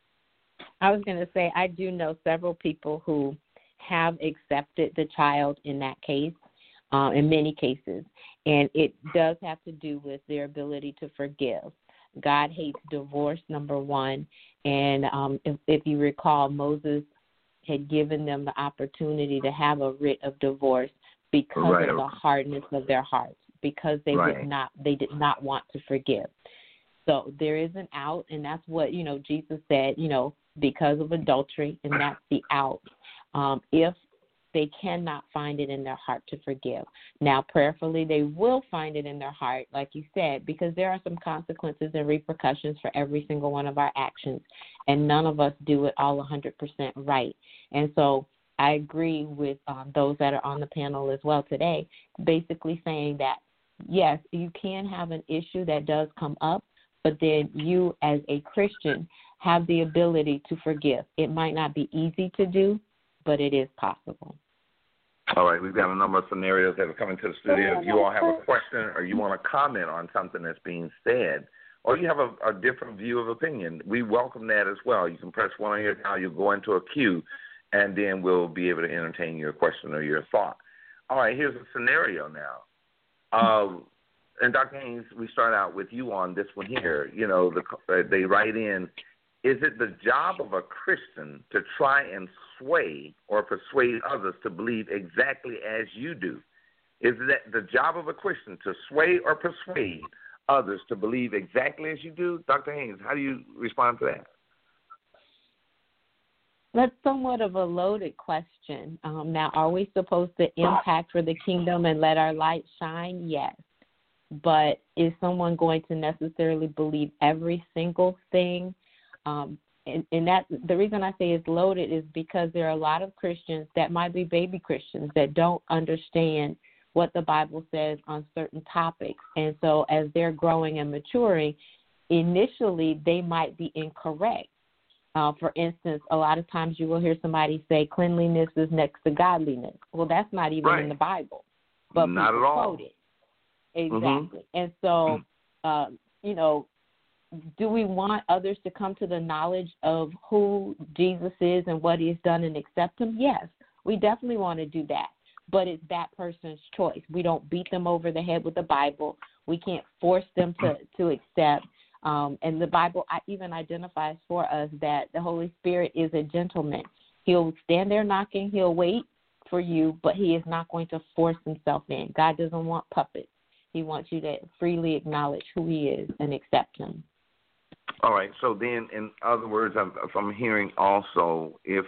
I was going to say I do know several people who have accepted the child in that case, in many cases, and it does have to do with their ability to forgive. God hates divorce, number one, and if you recall, Moses had given them the opportunity to have a writ of divorce because of the hardness of their hearts, because they did not want to forgive. So there is an out, and that's what, Jesus said, because of adultery, and that's the out. If they cannot find it in their heart to forgive. Now, prayerfully, they will find it in their heart, like you said, because there are some consequences and repercussions for every single one of our actions, and none of us do it all 100% right. And so I agree with those that are on the panel as well today, basically saying that, yes, you can have an issue that does come up, but then you as a Christian have the ability to forgive. It might not be easy to do, but it is possible. All right, we've got a number of scenarios that are coming to the studio. If you all have a question or you want to comment on something that's being said, or you have a different view of opinion, we welcome that as well. You can press 1 on your dial, you'll go into a queue, and then we'll be able to entertain your question or your thought. All right, here's a scenario now. And Dr. Haynes, we start out with you on this one here. They write in, is it the job of a Christian to try and sway or persuade others to believe exactly as you do? Is that the job of a Christian to sway or persuade others to believe exactly as you do? Dr. Haynes, how do you respond to that? That's somewhat of a loaded question. Now, are we supposed to impact for the kingdom and let our light shine? Yes. But is someone going to necessarily believe every single thing? And that the reason I say it's loaded is because there are a lot of Christians that might be baby Christians that don't understand what the Bible says on certain topics. And so as they're growing and maturing, initially they might be incorrect. For instance, a lot of times you will hear somebody say cleanliness is next to godliness. Well, that's not even in the Bible. But not at all. Quote it. Exactly. Mm-hmm. And so, do we want others to come to the knowledge of who Jesus is and what he has done and accept him? Yes, we definitely want to do that. But it's that person's choice. We don't beat them over the head with the Bible. We can't force them to accept. And the Bible even identifies for us that the Holy Spirit is a gentleman. He'll stand there knocking. He'll wait for you, but he is not going to force himself in. God doesn't want puppets. He wants you to freely acknowledge who he is and accept him. All right. So then, in other words, if I'm hearing also, if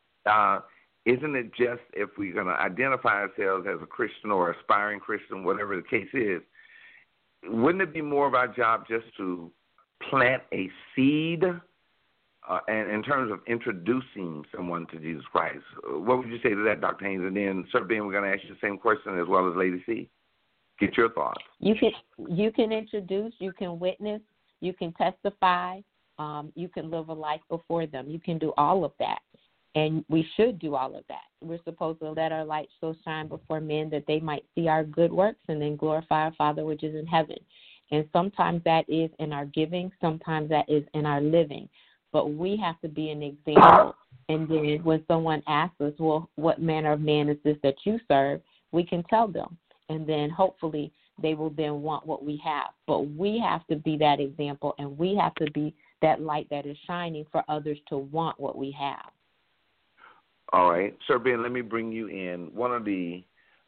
isn't it just if we're going to identify ourselves as a Christian or aspiring Christian, whatever the case is, wouldn't it be more of our job just to plant a seed and in terms of introducing someone to Jesus Christ? What would you say to that, Dr. Haynes? And then, Sir Ben, we're going to ask you the same question as well as Lady C. Get your thoughts. You can introduce, you can witness, you can testify, you can live a life before them. You can do all of that, and we should do all of that. We're supposed to let our light so shine before men that they might see our good works and then glorify our Father which is in heaven. And sometimes that is in our giving, sometimes that is in our living. But we have to be an example. And then when someone asks us, well, what manner of man is this that you serve, we can tell them. And then hopefully they will then want what we have. But we have to be that example, and we have to be that light that is shining for others to want what we have. All right. Sir Ben, let me bring you in. One of the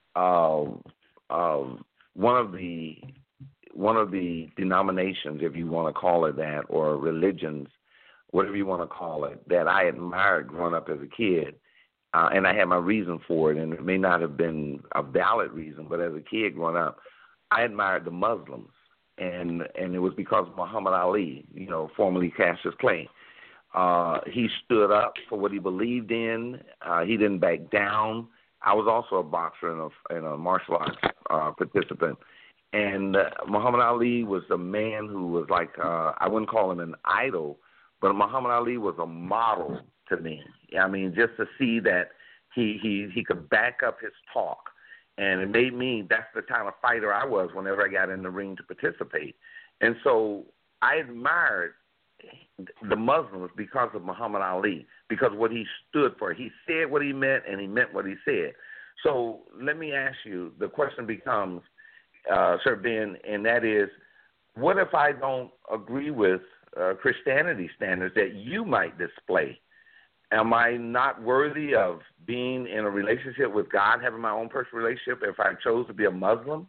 denominations, if you want to call it that, or religions, whatever you want to call it, that I admired growing up as a kid, and I had my reason for it, and it may not have been a valid reason, but as a kid growing up, I admired the Muslims, and it was because of Muhammad Ali, formerly Cassius Clay. He stood up for what he believed in. He didn't back down. I was also a boxer and a martial arts participant. And Muhammad Ali was a man who was like, I wouldn't call him an idol, but Muhammad Ali was a model to me. I mean, just to see that he could back up his talk. And it made me, that's the kind of fighter I was whenever I got in the ring to participate. And so I admired the Muslims because of Muhammad Ali, because of what he stood for. He said what he meant, and he meant what he said. So let me ask you, the question becomes, Sir Ben, and that is, what if I don't agree with Christianity standards that you might display? Am I not worthy of being in a relationship with God, having my own personal relationship, if I chose to be a Muslim?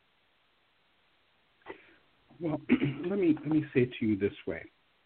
Well, let me say it to you this way.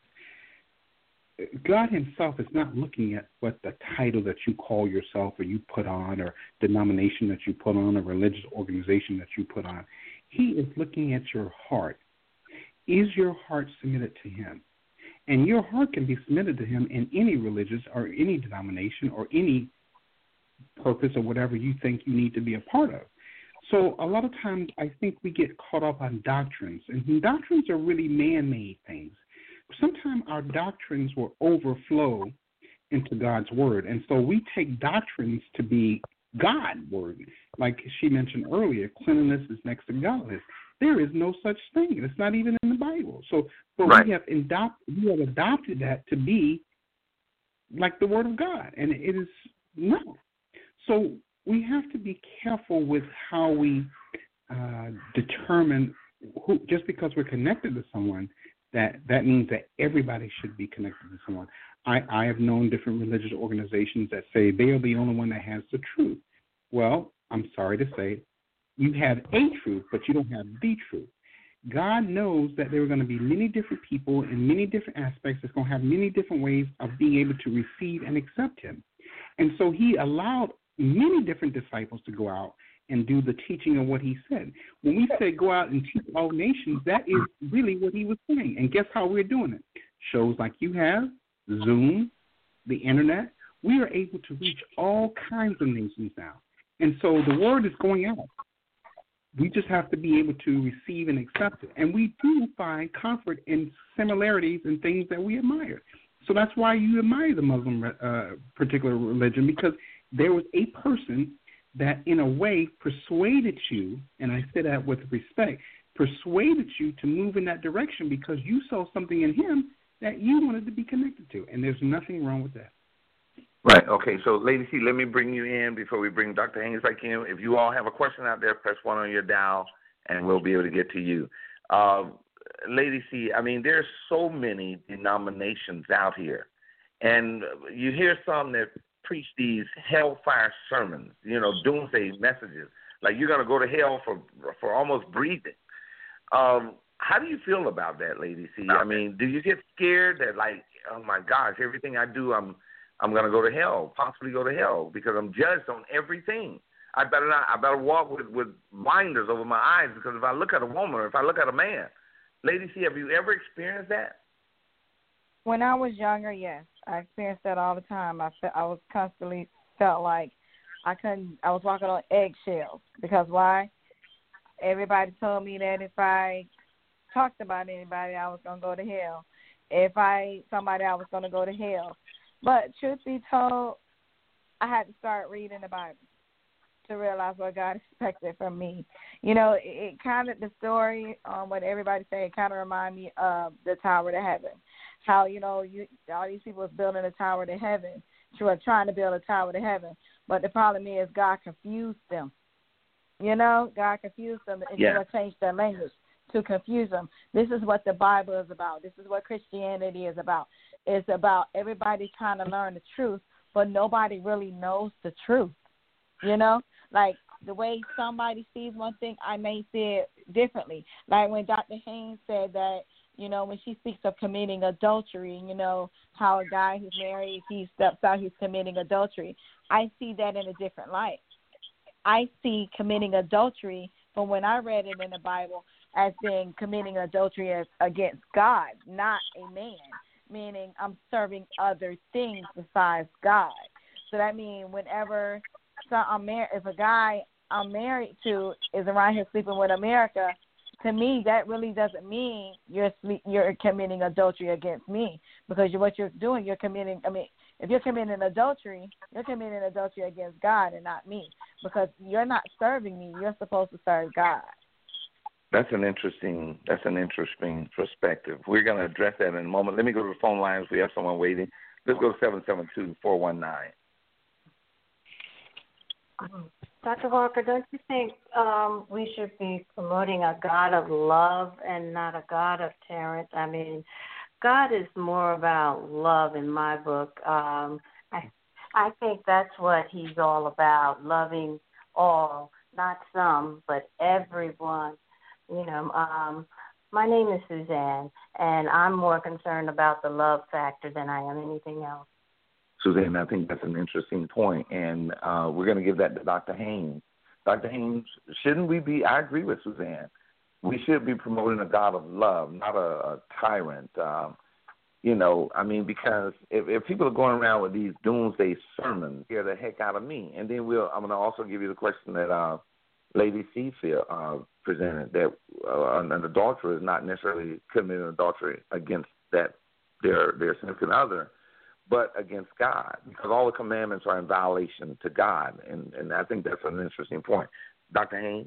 God himself is not looking at what the title that you call yourself or you put on, or denomination that you put on, or religious organization that you put on. He is looking at your heart. Is your heart submitted to him? And your heart can be submitted to him in any religious or any denomination or any purpose or whatever you think you need to be a part of. So a lot of times I think we get caught up on doctrines, and doctrines are really man-made things. Sometimes our doctrines will overflow into God's word, and so we take doctrines to be God's word. Like she mentioned earlier, cleanliness is next to godliness. There is no such thing. It's not even in the Bible. So, but right. we have adopted that to be like the Word of God, and it is not. So we have to be careful with how we determine who. Just because we're connected to someone, that means that everybody should be connected to someone. I have known different religious organizations that say they are the only one that has the truth. Well, I'm sorry to say, you have a truth, but you don't have the truth. God knows that there are going to be many different people in many different aspects that's going to have many different ways of being able to receive and accept him. And so he allowed many different disciples to go out and do the teaching of what he said. When we say go out and teach all nations, that is really what he was saying. And guess how we're doing it? Shows like you have, Zoom, the Internet, we are able to reach all kinds of nations now. And so the word is going out. We just have to be able to receive and accept it. And we do find comfort in similarities and things that we admire. So that's why you admire the Muslim particular religion, because there was a person that in a way persuaded you, and I say that with respect, persuaded you to move in that direction because you saw something in him that you wanted to be connected to. And there's nothing wrong with that. Right. Okay. So, Lady C, let me bring you in before we bring Dr. Haynes back in. If you all have a question out there, press 1 on your dial, and we'll be able to get to you. Lady C, I mean, there's so many denominations out here, and you hear some that preach these hellfire sermons, doomsday messages, like you're going to go to hell for almost breathing. How do you feel about that, Lady C? I mean, do you get scared that, like, oh my gosh, everything I do, I'm going to go to hell, possibly go to hell, because I'm judged on everything. I better walk with blinders over my eyes, because if I look at a woman or if I look at a man, Lady C, have you ever experienced that? When I was younger, yes. I experienced that all the time. I was constantly felt like I was walking on eggshells, because why? Everybody told me that if I talked about anybody, I was going to go to hell. If I was going to go to hell. But truth be told, I had to start reading the Bible to realize what God expected from me. It kind of, the story, what everybody say, it kind of remind me of the Tower to Heaven. How, all these people was building a tower to heaven, trying to build a tower to heaven. But the problem is God confused them. God confused them, and they changed their language to confuse them. This is what the Bible is about. This is what Christianity is about. It's about everybody trying to learn the truth, but nobody really knows the truth. Like the way somebody sees one thing, I may see it differently. Like when Dr. Haynes said that You know, when she speaks of committing adultery, you know, how a guy who's married, if he steps out, he's committing adultery. I see that in a different light. I see committing adultery from when I read it in the Bible as being committing adultery against God, not a man, meaning I'm serving other things besides God. So that means whenever if a guy I'm married to is around here sleeping with America, to me, that really doesn't mean you're committing adultery against me, because what you're doing, you're committing. I mean, if you're committing adultery, you're committing adultery against God and not me, because you're not serving me. You're supposed to serve God. That's an interesting perspective. We're going to address that in a moment. Let me go to the phone lines. We have someone waiting. Let's go to 772-419. Dr. Walker, don't you think we should be promoting a God of love and not a God of terror? I mean, God is more about love in my book. I think that's what he's all about, loving all, not some, but everyone. You know, my name is Suzanne, and I'm more concerned about the love factor than I am anything else. Suzanne, I think that's an interesting point, and we're going to give that to Dr. Haynes. Dr. Haynes, shouldn't we be, I agree with Suzanne, we should be promoting a God of love, not a tyrant. You know, I mean, because if people are going around with these doomsday sermons, scare the heck out of me. And then I'm going to also give you the question that Lady Seafield presented, that an adulterer is not necessarily committing adultery against their significant other, but against God, because all the commandments are in violation to God. And I think that's an interesting point. Dr. Haynes?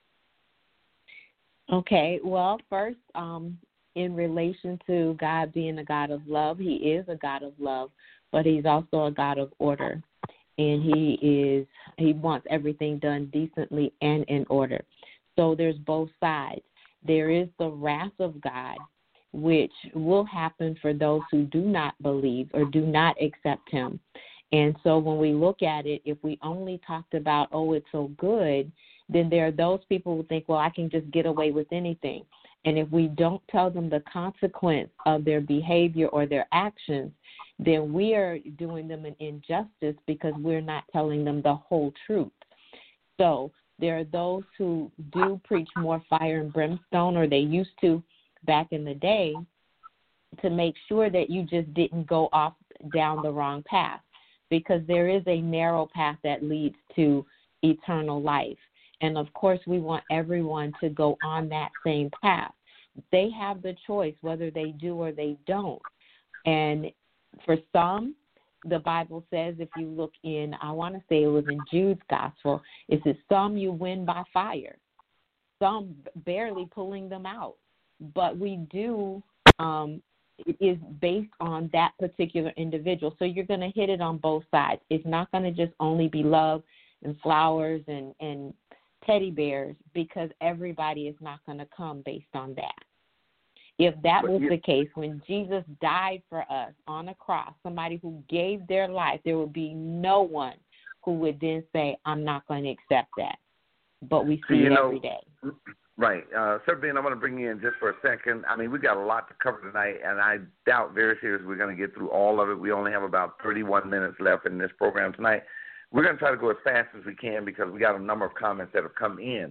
Okay, well, first, in relation to God being a God of love, he is a God of love, but he's also a God of order. And he wants everything done decently and in order. So there's both sides. There is the wrath of God, which will happen for those who do not believe or do not accept him. And so when we look at it, if we only talked about, oh, it's so good, then there are those people who think, well, I can just get away with anything. And if we don't tell them the consequence of their behavior or their actions, then we are doing them an injustice because we're not telling them the whole truth. So there are those who do preach more fire and brimstone, or they used to back in the day, to make sure that you just didn't go off down the wrong path, because there is a narrow path that leads to eternal life. And, of course, we want everyone to go on that same path. They have the choice whether they do or they don't. And for some, the Bible says, if you look in, I want to say it was in Jude's gospel, it says some you win by fire, some barely pulling them out. But we do, it is based on that particular individual. So you're going to hit it on both sides. It's not going to just only be love and flowers and teddy bears, because everybody is not going to come based on that. If that was the case, when Jesus died for us on a cross, somebody who gave their life, there would be no one who would then say, I'm not going to accept that. But we see it every day. Right. Sir Ben, I'm going to bring you in just for a second. I mean, we got a lot to cover tonight, and I doubt very seriously we're going to get through all of it. We only have about 31 minutes left in this program tonight. We're going to try to go as fast as we can because we got a number of comments that have come in.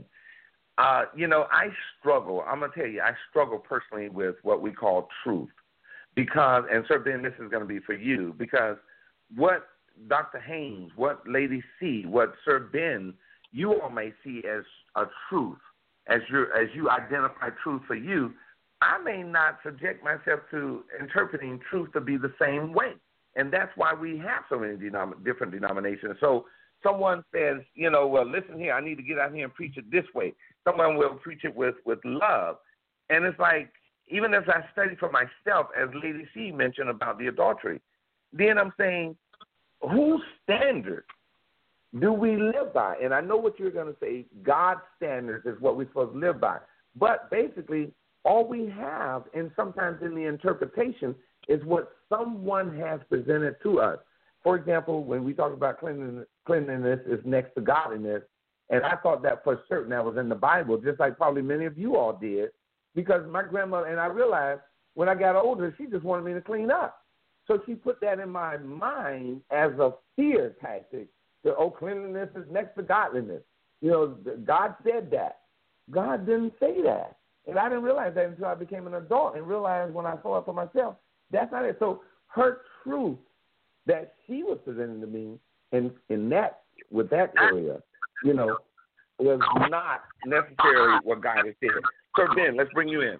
I struggle. I'm going to tell you, I struggle personally with what we call truth. Because, and Sir Ben, this is going to be for you, because what Dr. Haynes, what Lady C, what Sir Ben, you all may see as a truth, as you identify truth for you, I may not subject myself to interpreting truth to be the same way. And that's why we have so many different denominations. So someone says, well, listen here, I need to get out here and preach it this way. Someone will preach it with love. And it's like, even as I study for myself, as Lady C mentioned about the adultery, then I'm saying, whose standard do we live by? And I know what you're going to say, God's standards is what we're supposed to live by. But basically, all we have, and sometimes in the interpretation, is what someone has presented to us. For example, when we talk about cleanliness is next to godliness, and I thought that for certain that was in the Bible, just like probably many of you all did. because my grandmother, and I realized when I got older, she just wanted me to clean up. So she put that in my mind as a fear tactic. Cleanliness is next to godliness. God said that. God didn't say that. And I didn't realize that until I became an adult and realized when I saw it for myself, that's not it. So her truth that she was presenting to me in that, with that area, was not necessarily what God has said. So Ben, let's bring you in.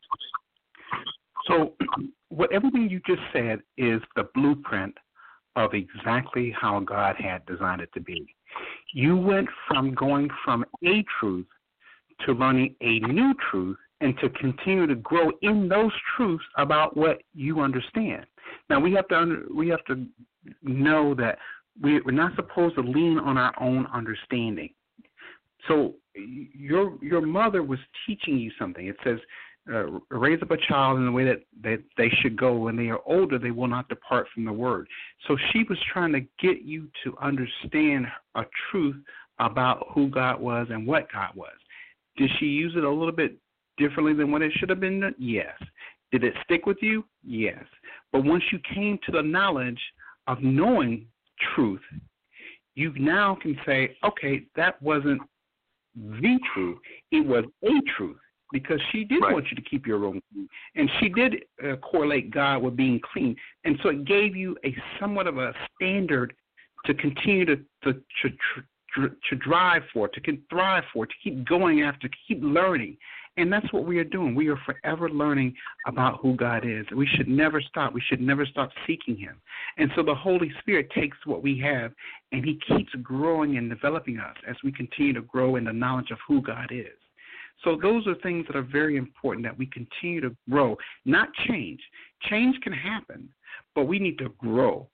So what everything you just said is the blueprint of exactly how God had designed it to be. You went from going from a truth to learning a new truth and to continue to grow in those truths about what you understand. Now we have to know that we're not supposed to lean on our own understanding. So your mother was teaching you something. It says, raise up a child in the way that they should go. When they are older, they will not depart from the word. So she was trying to get you to understand a truth about who God was and what God was. Did she use it a little bit differently than what it should have been? Yes. Did it stick with you? Yes. But once you came to the knowledge of knowing truth, you now can say, okay, that wasn't the truth. It was a truth, because she did want you to keep your room clean. And she did correlate God with being clean. And so it gave you a somewhat of a standard to continue to drive for, to thrive for, to keep going after, to keep learning. And that's what we are doing. We are forever learning about who God is. We should never stop. We should never stop seeking him. And so the Holy Spirit takes what we have, and he keeps growing and developing us as we continue to grow in the knowledge of who God is. So those are things that are very important, that we continue to grow, not change. Change can happen, but we need to grow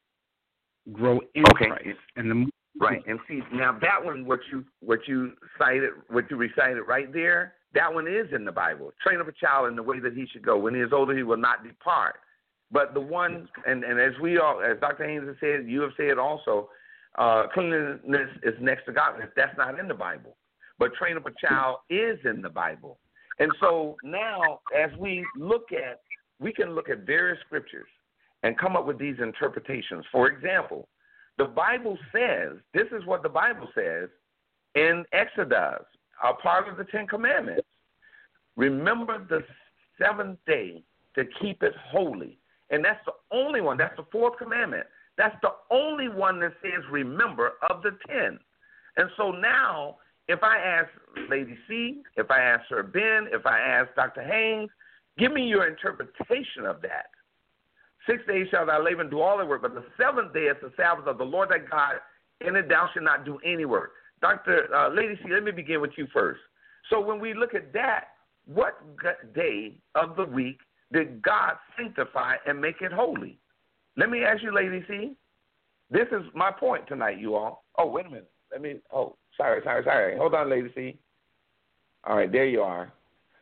in Christ. And and see, now that one, what you recited right there, that one is in the Bible. Train up a child in the way that he should go. When he is older, he will not depart. But the one, and as Dr. Haynes has said, you have said also, cleanliness is next to godliness. That's not in the Bible. But train up a child is in the Bible. And so now, as we can look at various scriptures and come up with these interpretations. For example, the Bible says, this is what the Bible says in Exodus, a part of the Ten Commandments. Remember the seventh day to keep it holy. And that's the only one. That's the fourth commandment. That's the only one that says remember of the 10. And so now, if I ask Lady C, if I ask Sir Ben, if I ask Dr. Haynes, give me your interpretation of that. 6 days shall thou labor and do all thy work, but the seventh day is the Sabbath of the Lord thy God, in it thou shalt not do any work. Lady C, let me begin with you first. So when we look at that, what day of the week did God sanctify and make it holy? Let me ask you, Lady C. This is my point tonight, you all. Oh, wait a minute. Sorry. Hold on, Lady C. All right, there you are.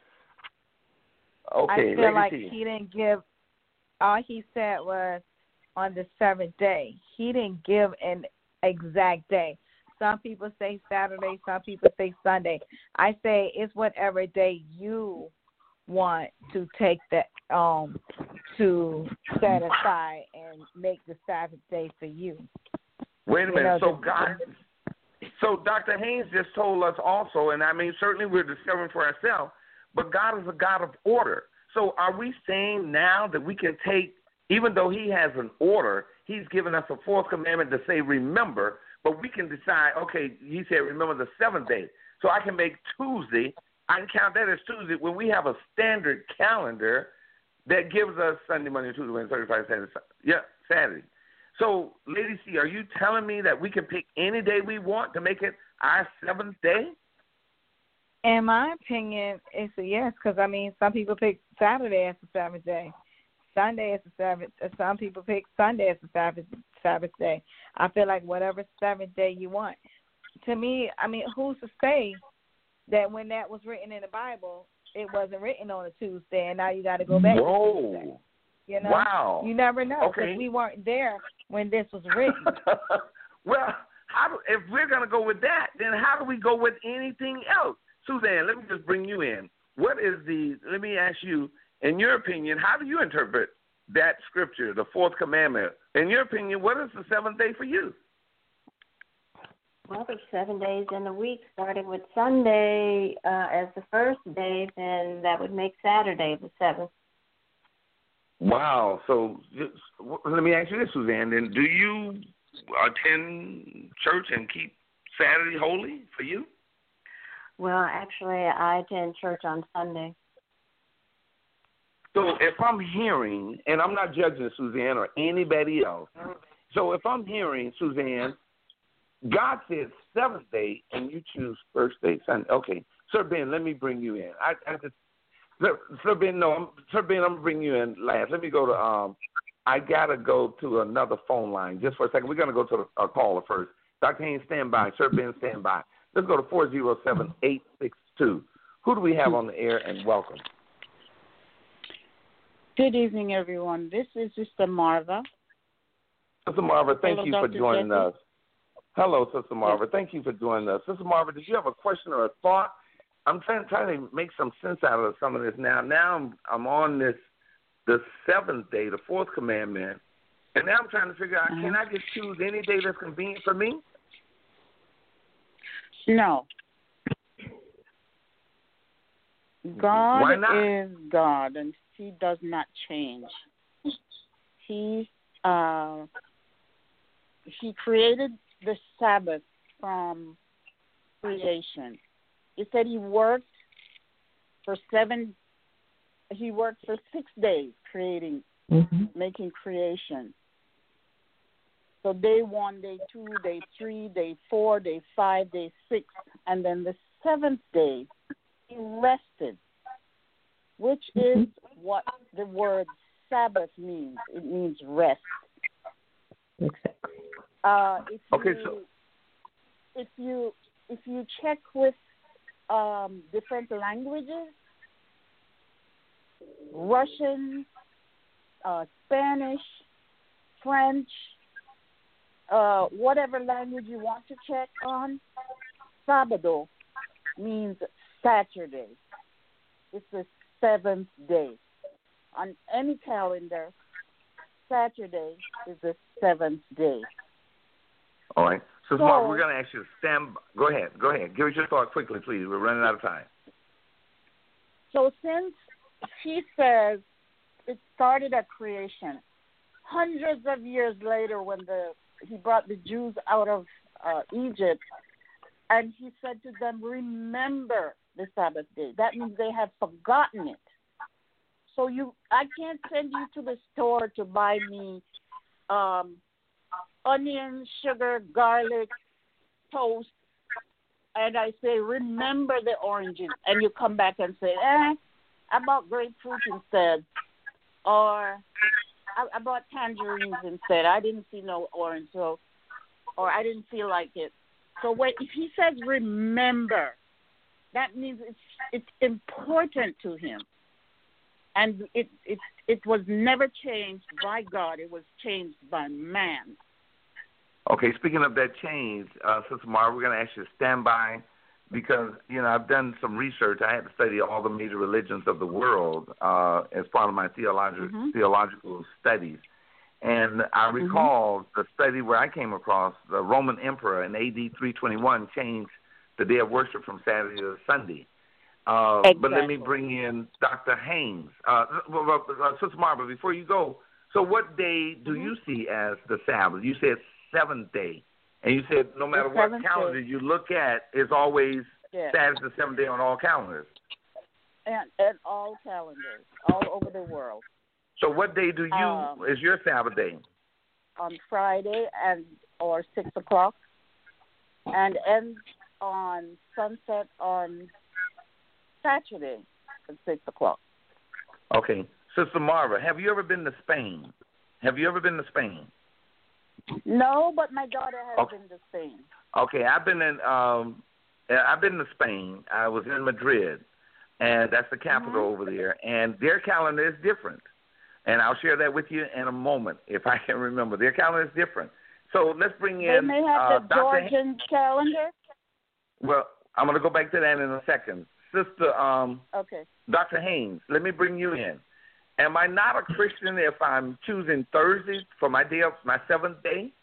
Okay, I feel Lady like C. he didn't give, all he said was on the seventh day. He didn't give an exact day. Some people say Saturday, some people say Sunday. I say it's whatever day you want to take that to set aside and make the Sabbath day for you. Wait a minute. So Dr. Haynes just told us also, and I mean certainly we're discovering for ourselves, but God is a God of order. So are we saying now that we can take, even though he has an order, he's given us a fourth commandment to say remember, but we can decide, okay, he said remember the seventh day. So I can make Tuesday, I can count that as Tuesday when we have a standard calendar that gives us Sunday, Monday, Tuesday, Wednesday, Thursday, Friday, Saturday. Saturday. So, Lady C, are you telling me that we can pick any day we want to make it our seventh day? In my opinion, it's a yes, because, I mean, some people pick Saturday as the seventh day. Sunday is the seventh. Some people pick Sunday as the Sabbath day. I feel like whatever seventh day you want. To me, I mean, who's to say that when that was written in the Bible, it wasn't written on a Tuesday, and now you got to go back to Tuesday? You know? Wow. You never know, because okay. we weren't there when this was written. Well, if we're going to go with that, then how do we go with anything else? Suzanne, let me just bring you in. what is let me ask you, in your opinion, how do you interpret that scripture, the fourth commandment? In your opinion, what is the seventh day for you? Well, there's 7 days in a week, starting with Sunday as the first day, then that would make Saturday the seventh. Wow. So let me ask you this, Suzanne. Then, do you attend church and keep Saturday holy for you? Well, actually, I attend church on Sunday. So if I'm hearing, and I'm not judging Suzanne or anybody else, so if I'm hearing, Suzanne, God said seventh day, and you choose first day, Sunday. Okay. Sir Ben, let me bring you in. Sir Ben, I'm going to bring you in last. Let me go to, I got to go to another phone line just for a second. We're going to go to a caller first. Dr. Haynes, stand by. Sir Ben, stand by. Let's go to 407-862. Who do we have on the air, and welcome? Good evening, everyone. This is Sister Marva. Sister Marva, thank Hello, you Dr. for joining Jesse. us. Hello, Sister Marva. Yes. Thank you for joining us. Sister Marva, did you have a question or a thought? I'm trying to make some sense out of some of this now. Now I'm on the seventh day, the fourth commandment, and now I'm trying to figure out, can I just choose any day that's convenient for me? No. God Why not? is God, and He does not change. He created the Sabbath from creation. He said He worked for 6 days creating, making creation. So day 1, day 2, day 3, day 4, day 5, day 6, and then the seventh day He rested, which is what the word Sabbath means. It means rest. Exactly. If you check with different languages, Russian, Spanish, French, whatever language you want to check on, Sabado means Saturday. It's the seventh day. On any calendar, Saturday is the seventh day. All right. So, Mark, we're going to ask you to stand. Go ahead. Give us your thought quickly, please. We're running out of time. So since He says it started at creation, hundreds of years later when He brought the Jews out of Egypt, and He said to them, remember the Sabbath day. That means they have forgotten it. So I can't send you to the store to buy me onion, sugar, garlic, toast, and I say, remember the oranges, and you come back and say, I bought grapefruit instead, or I bought tangerines instead. I didn't see no orange, or I didn't feel like it. So if He says remember, that means it's important to Him. And it was never changed by God. It was changed by man. Okay, speaking of that change, Sister Mara, we're going to ask you to stand by because, I've done some research. I had to study all the major religions of the world as part of my theological studies. And I recall the study where I came across the Roman emperor in AD 321 changed the day of worship from Saturday to Sunday. Exactly. But let me bring in Dr. Haynes. Sister Marva, before you go, so what day do you see as the Sabbath? You said seventh day. And you said no matter what calendar you look at, it's always Saturday the seventh day on all calendars. And all calendars, all over the world. So what day do is your Sabbath day? On Friday or 6 o'clock, and ends on sunset on Saturday at 6 o'clock. Okay. Sister Marva, have you ever been to Spain? No, but my daughter has been to Spain. Okay, I've been to Spain. I was in Madrid, and that's the capital over there. And their calendar is different. And I'll share that with you in a moment if I can remember. Their calendar is different. So let's bring in. They may have the Georgian calendar. Well, I'm going to go back to that in a second. Sister Okay. Dr. Haynes, let me bring you in. Am I not a Christian if I'm choosing Thursday for my day of my seventh day?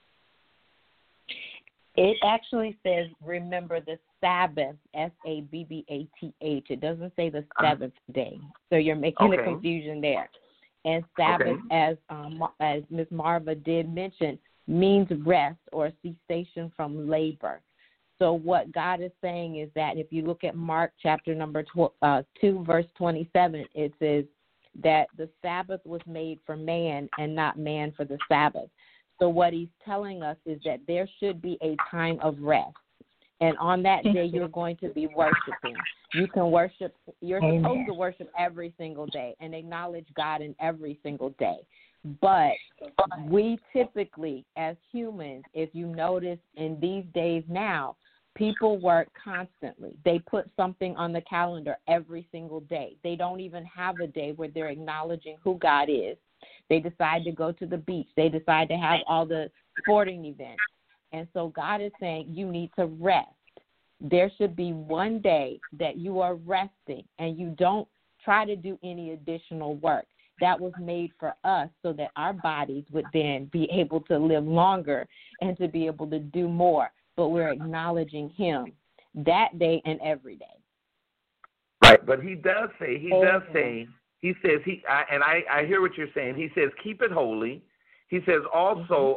It actually says, remember the Sabbath, Sabbath. It doesn't say the seventh day. So you're making a confusion there. And Sabbath, as Ms. Marva did mention, means rest or cessation from labor. So what God is saying is that if you look at Mark chapter number 2, verse 27, it says that the Sabbath was made for man and not man for the Sabbath. So what he's telling us is that there should be a time of rest. And on that day, you're going to be worshiping. You can worship. You're supposed to worship every single day and acknowledge God in every single day. But we typically, as humans, if you notice in these days now, people work constantly. They put something on the calendar every single day. They don't even have a day where they're acknowledging who God is. They decide to go to the beach. They decide to have all the sporting events. And so God is saying you need to rest. There should be one day that you are resting and you don't try to do any additional work. That was made for us so that our bodies would then be able to live longer and to be able to do more. But we're acknowledging him that day and every day. Right, but he does say, he says, I hear what you're saying. He says, keep it holy. He says also,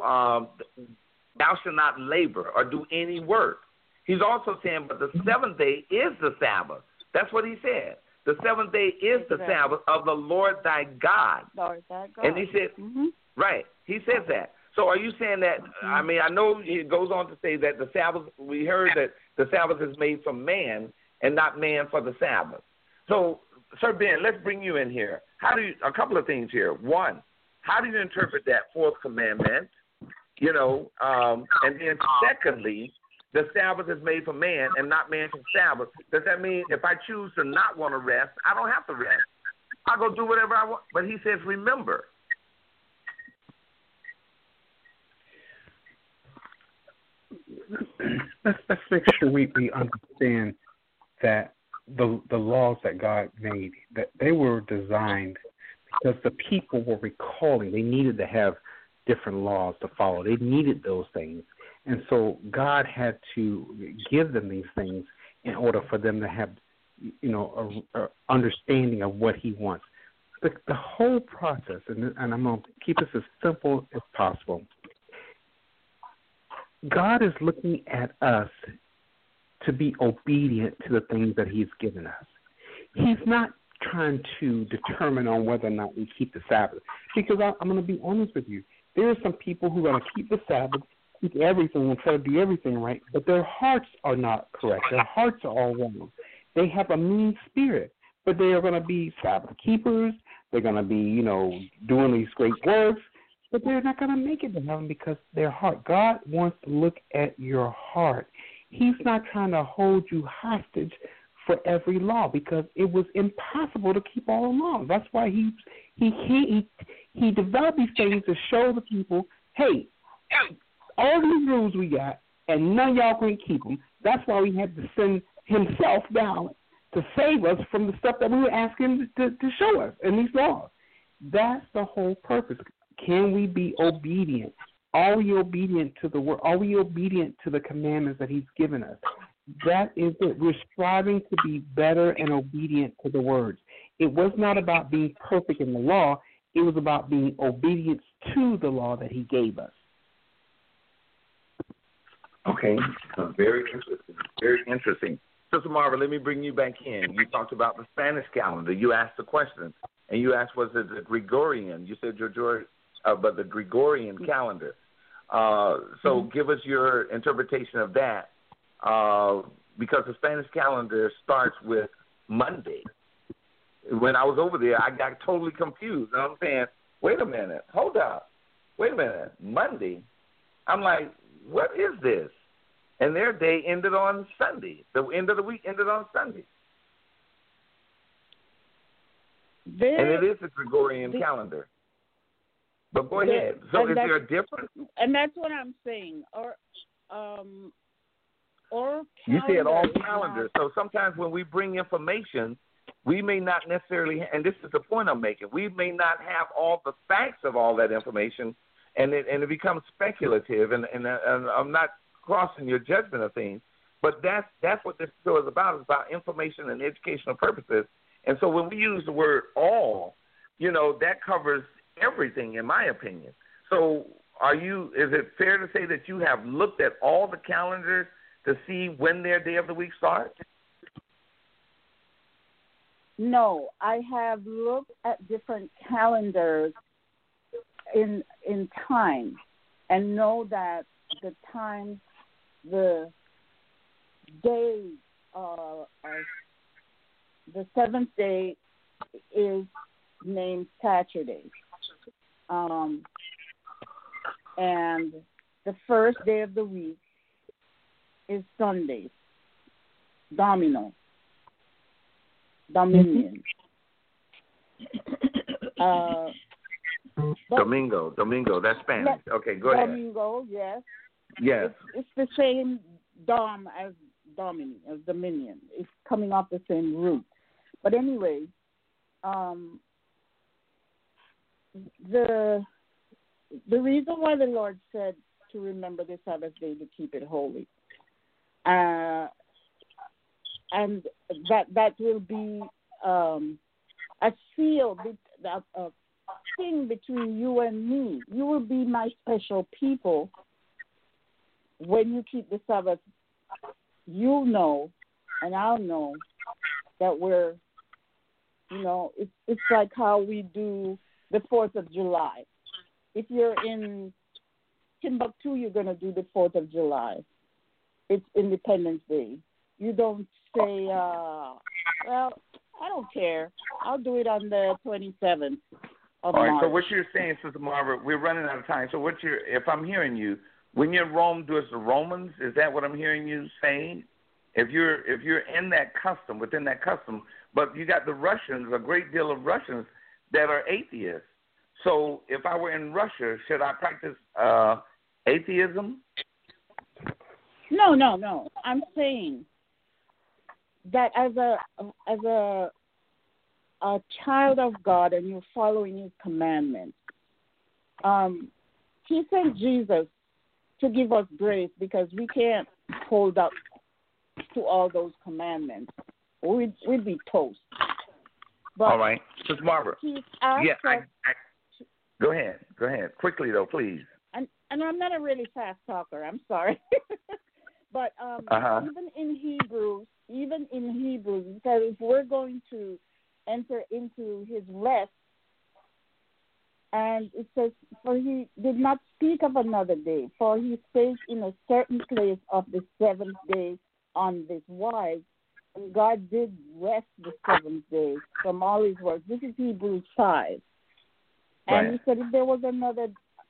thou shalt not labor or do any work. He's also saying, but the seventh day is the Sabbath. That's what he said. The seventh day is the Sabbath of the Lord thy God. Lord thy God. And he said, right, he says that. So are you saying that, I mean, I know it goes on to say that the Sabbath, we heard that the Sabbath is made for man and not man for the Sabbath. So, Sir Ben, let's bring you in here. A couple of things here. One, how do you interpret that fourth commandment? You know, and then secondly, the Sabbath is made for man and not man for Sabbath. Does that mean if I choose to not want to rest, I don't have to rest? I'll go do whatever I want. But he says, remember. Let's make sure we understand that the laws that God made, that they were designed because the people were recalling. They needed to have different laws to follow. They needed those things. And so God had to give them these things in order for them to have, you know, a understanding of what he wants. The whole process, and I'm going to keep this as simple as possible. God is looking at us to be obedient to the things that he's given us. He's not trying to determine on whether or not we keep the Sabbath. Because I'm going to be honest with you. There are some people who are going to keep the Sabbath, keep everything, and try to do everything right, but their hearts are not correct. Their hearts are all wrong. They have a mean spirit, but they are going to be Sabbath keepers. They're going to be, you know, doing these great works, but they're not going to make it to heaven because their heart. God wants to look at your heart. He's not trying to hold you hostage for every law because it was impossible to keep all the laws. That's why he developed these things to show the people, hey, all these rules we got, and none of y'all can keep them. That's why we had to send himself down to save us from the stuff that we were asking him to show us in these laws. That's the whole purpose. Can we be obedient? Are we obedient to the word? Are we obedient to the commandments that he's given us? That is it. We're striving to be better and obedient to the words. It was not about being perfect in the law. It was about being obedient to the law that he gave us. Okay, very interesting. Very interesting. Sister Marva, let me bring you back in. You talked about the Spanish calendar. You asked the question, and you asked, was it the Gregorian? You said but the Gregorian calendar. So give us your interpretation of that, because the Spanish calendar starts with Monday. When I was over there, I got totally confused. And I'm saying, wait a minute, hold up. Wait a minute, Monday? I'm like, what is this? And their day ended on Sunday. The end of the week ended on Sunday. And it is the Gregorian calendar. But go ahead. So is there a difference? And that's what I'm saying. Or Or you said all calendar is calendars. not- So sometimes when we bring information, we may not necessarily, and this is the point I'm making, we may not have all the facts of all that information, and it becomes speculative, and I'm not crossing your judgment of things, but that's what this show is about. It's about information and educational purposes. And so when we use the word all, that covers everything, in my opinion. So is it fair to say that you have looked at all the calendars to see when their day of the week starts? No, I have looked at different calendars in time and know that the time, the day, the seventh day is named Saturday. And the first day of the week is Sunday, Dominion. Domingo, that's Spanish. Okay, go ahead. Domingo, yes. Yes. It's the same dom as Dominion. It's coming off the same root. But anyway, the reason why the Lord said to remember the Sabbath day to keep it holy, and that will be a seal, a thing between you and me. You will be my special people when you keep the Sabbath. You'll know, and I'll know that we're, it's like how we do the 4th of July. If you're in Timbuktu, you're going to do the 4th of July. It's Independence Day. You don't say, well, I don't care. I'll do it on the 27th of March. March. So what you're saying, Sister Margaret, we're running out of time. So if I'm hearing you, when you're in Rome, do as the Romans? Is that what I'm hearing you saying? If you're in that custom, within that custom, but you got the Russians, a great deal of Russians that are atheists. So if I were in Russia, should I practice atheism? No. I'm saying that as a child of God and you're following His commandments, He sent Jesus to give us grace because we can't hold up to all those commandments. We'd be toast. But all right, Sister Margaret. Go ahead. Quickly though, please. And I'm not a really fast talker. I'm sorry. But even in Hebrews, it says if we're going to enter into His rest, and it says, for He did not speak of another day, for He spake in a certain place of the seventh day on this wise, and God did rest the seventh day from all His works. This is Hebrews 5. And He said if there was another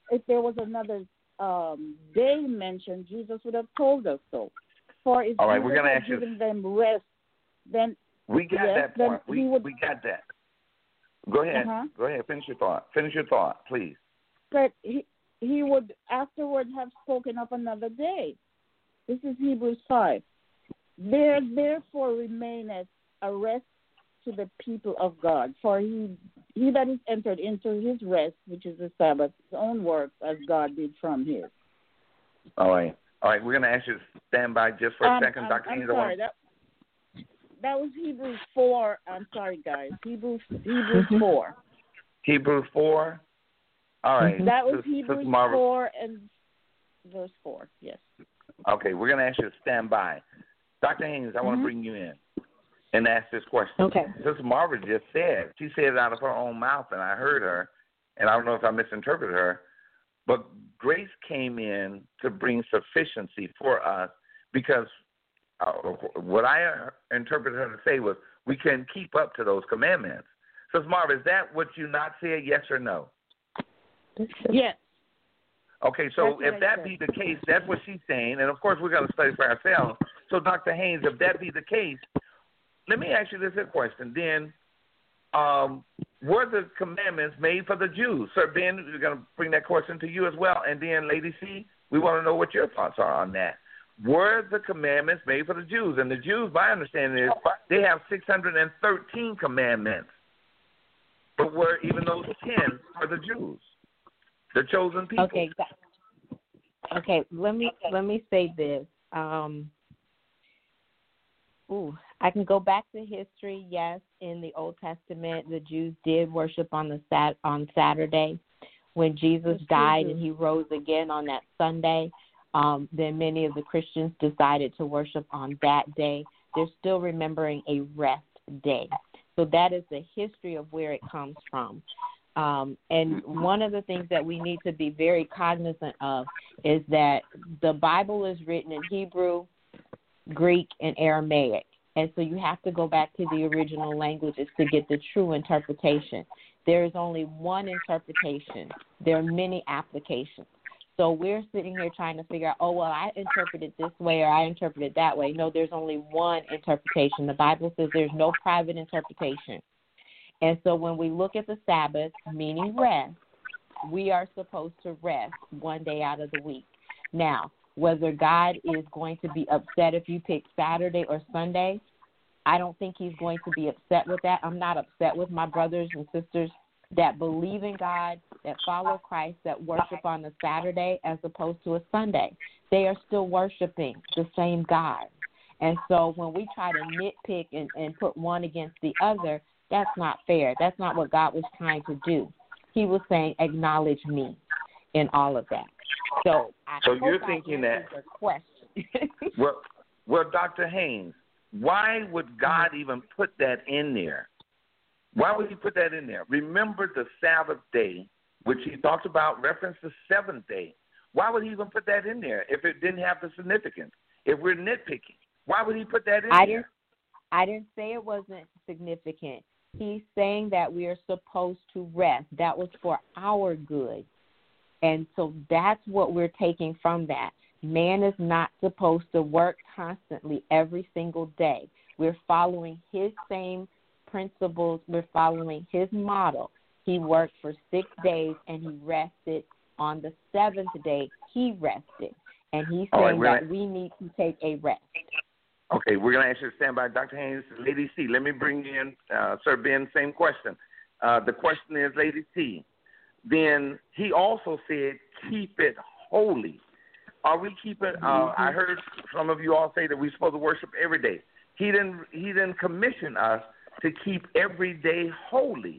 day mentioned, Jesus would have told us so. For if all right, Jesus we're going to had ask you. given them rest, then we got that point. We got that. Go ahead. Go ahead. Finish your thought, please. But he would afterward have spoken of another day. This is Hebrews 5. There therefore remaineth a rest to the people of God. For he that is entered into his rest, which is the Sabbath, his own works as God did from his. All right. We're going to ask you to stand by just for a second, Dr. I'm sorry. That was Hebrews 4. I'm sorry, guys. Hebrews 4. Hebrews 4? All right. That was Hebrews 4 and verse 4, yes. Okay, we're going to ask you to stand by. Dr. Haynes, I want to bring you in and ask this question. Okay. Sister Margaret just said, she said it out of her own mouth, and I heard her, and I don't know if I misinterpreted her, but grace came in to bring sufficiency for us because what I interpreted her to say was we can keep up to those commandments. Sister Margaret, is that what you not said, yes or no? Yes. Okay, so if that be the case, that's what she's saying, and of course we're going to study for ourselves. So, Dr. Haynes, if that be the case, let me ask you this question. Then, were the commandments made for the Jews? Sir Ben, we're going to bring that question to you as well. And then, Lady C, we want to know what your thoughts are on that. were the commandments made for the Jews? And the Jews, my understanding is, they have 613 commandments. But were even those 10 for the Jews, the chosen people? Okay. Let me say this. I can go back to history. Yes, in the Old Testament, the Jews did worship on Saturday. When Jesus died and he rose again on that Sunday, then many of the Christians decided to worship on that day. They're still remembering a rest day. So that is the history of where it comes from. And one of the things that we need to be very cognizant of is that the Bible is written in Hebrew, Greek, and Aramaic. And so you have to go back to the original languages to get the true interpretation. There is only one interpretation. There are many applications. So we're sitting here trying to figure out, I interpret it this way or I interpret it that way. No, there's only one interpretation. The Bible says there's no private interpretation. And so when we look at the Sabbath, meaning rest, we are supposed to rest one day out of the week. Now, whether God is going to be upset if you pick Saturday or Sunday, I don't think he's going to be upset with that. I'm not upset with my brothers and sisters that believe in God, that follow Christ, that worship on a Saturday as opposed to a Sunday. They are still worshiping the same God. And so when we try to nitpick and put one against the other, that's not fair. That's not what God was trying to do. He was saying, acknowledge me in all of that. So you're thinking that question. well, Dr. Haynes, why would God even put that in there? Why would he put that in there? Remember the Sabbath day, which he talks about, reference the seventh day. Why would he even put that in there if it didn't have the significance? If we're nitpicking, why would he put that in there? I didn't say it wasn't significant. He's saying that we are supposed to rest. That was for our good. And so that's what we're taking from that. Man is not supposed to work constantly every single day. We're following his same principles. We're following his model. He worked for 6 days and he rested. On the seventh day, he rested. And he's saying that we need to take a rest. Okay, we're going to ask you to stand by. Dr. Haynes, Lady C, let me bring you in. Sir Ben, same question. The question is, Lady C, then he also said, keep it holy. Are we keeping, I heard some of you all say that we're supposed to worship every day. He didn't commission us to keep every day holy.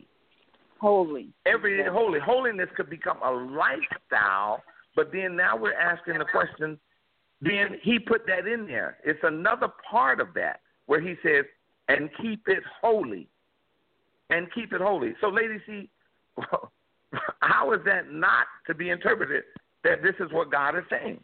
Holy. Every day holy. Holiness could become a lifestyle, but then now we're asking the question, then he put that in there. It's another part of that where he says, and keep it holy. And keep it holy. So, Lady C, how is that not to be interpreted that this is what God is saying?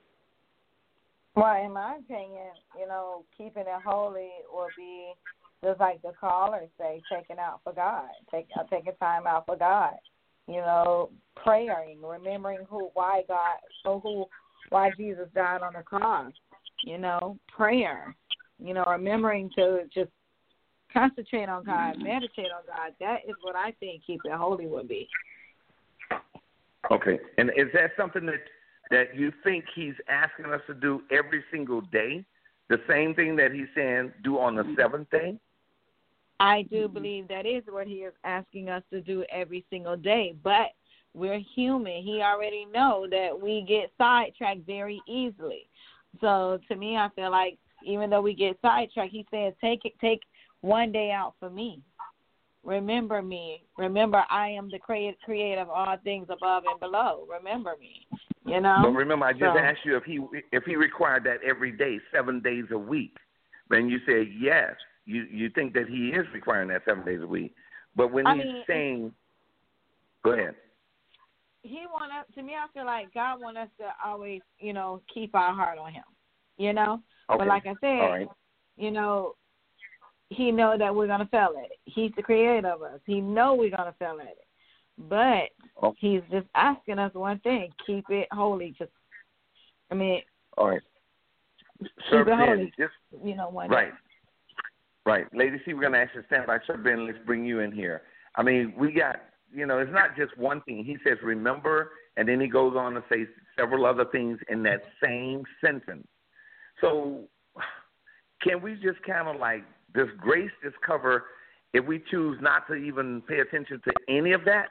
Well, in my opinion, keeping it holy will be just like the callers say, taking out for God, taking time out for God. Praying, remembering why Jesus died on the cross. Prayer. Remembering to just concentrate on God, meditate on God. That is what I think keep it holy would be. Okay. And is that something that you think he's asking us to do every single day? The same thing that he's saying do on the seventh day? I do believe that is what he is asking us to do every single day. But we're human. He already knows that we get sidetracked very easily. So to me, I feel like even though we get sidetracked, he says, take 1 day out for me. Remember me. Remember, I am the creator of all things above and below. Remember me. But remember, I just asked you if he required that every day, 7 days a week. Then you said yes. You think that he is requiring that 7 days a week. But when he's saying, go ahead. To me, I feel like God wants us to always, keep our heart on him, Okay. But like I said, he knows that we're going to fail at it. He's the creator of us. He knows we're going to fail at it. But he's just asking us one thing, keep it holy. All right. Sir Ben, one day. Right. Lady C, we're going to ask you to stand by. Sir Ben, let's bring you in here. We got, it's not just one thing. He says, remember, and then he goes on to say several other things in that same sentence. So can we just kind of like, does grace just cover if we choose not to even pay attention to any of that?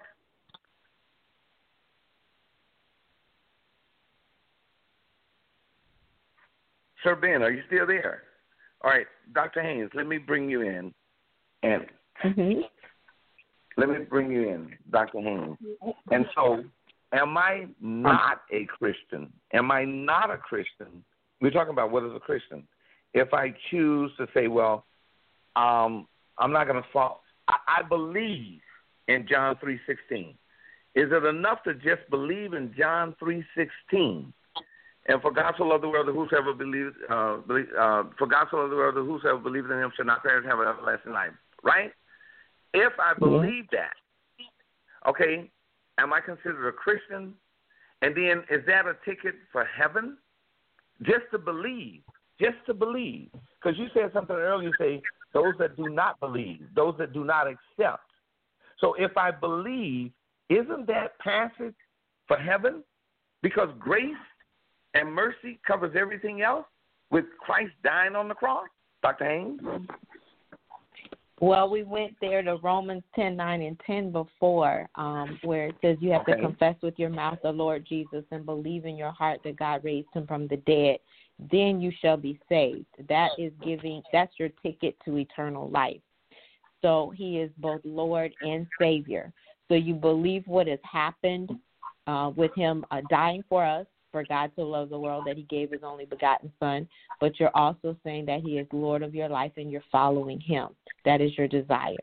Sir Ben, are you still there? All right, Dr. Haynes, let me bring you in. And let me bring you in, Dr. Haynes. And so, am I not a Christian? Am I not a Christian? We're talking about what is a Christian. If I choose to say, well, I'm not going to fall. I believe in John 3:16. Is it enough to just believe in John 3:16? And for God so loved the world that whosoever believes, for God so loved the world that whosoever believes in him shall not perish, have everlasting life. Right? If I believe that, okay, am I considered a Christian? And then is that a ticket for heaven? Just to believe. Because you said something earlier, you say, those that do not believe, those that do not accept. So if I believe, isn't that passage for heaven? Because grace and mercy covers everything else with Christ dying on the cross? Dr. Haynes? Well, we went there to Romans 10:9 and 10 before, where it says you have to confess with your mouth the Lord Jesus and believe in your heart that God raised him from the dead. Then you shall be saved. That's your ticket to eternal life. So he is both Lord and Savior. So you believe what has happened with him dying for us, for God so loved the world that he gave his only begotten Son, but you're also saying that he is Lord of your life and you're following him. That is your desire.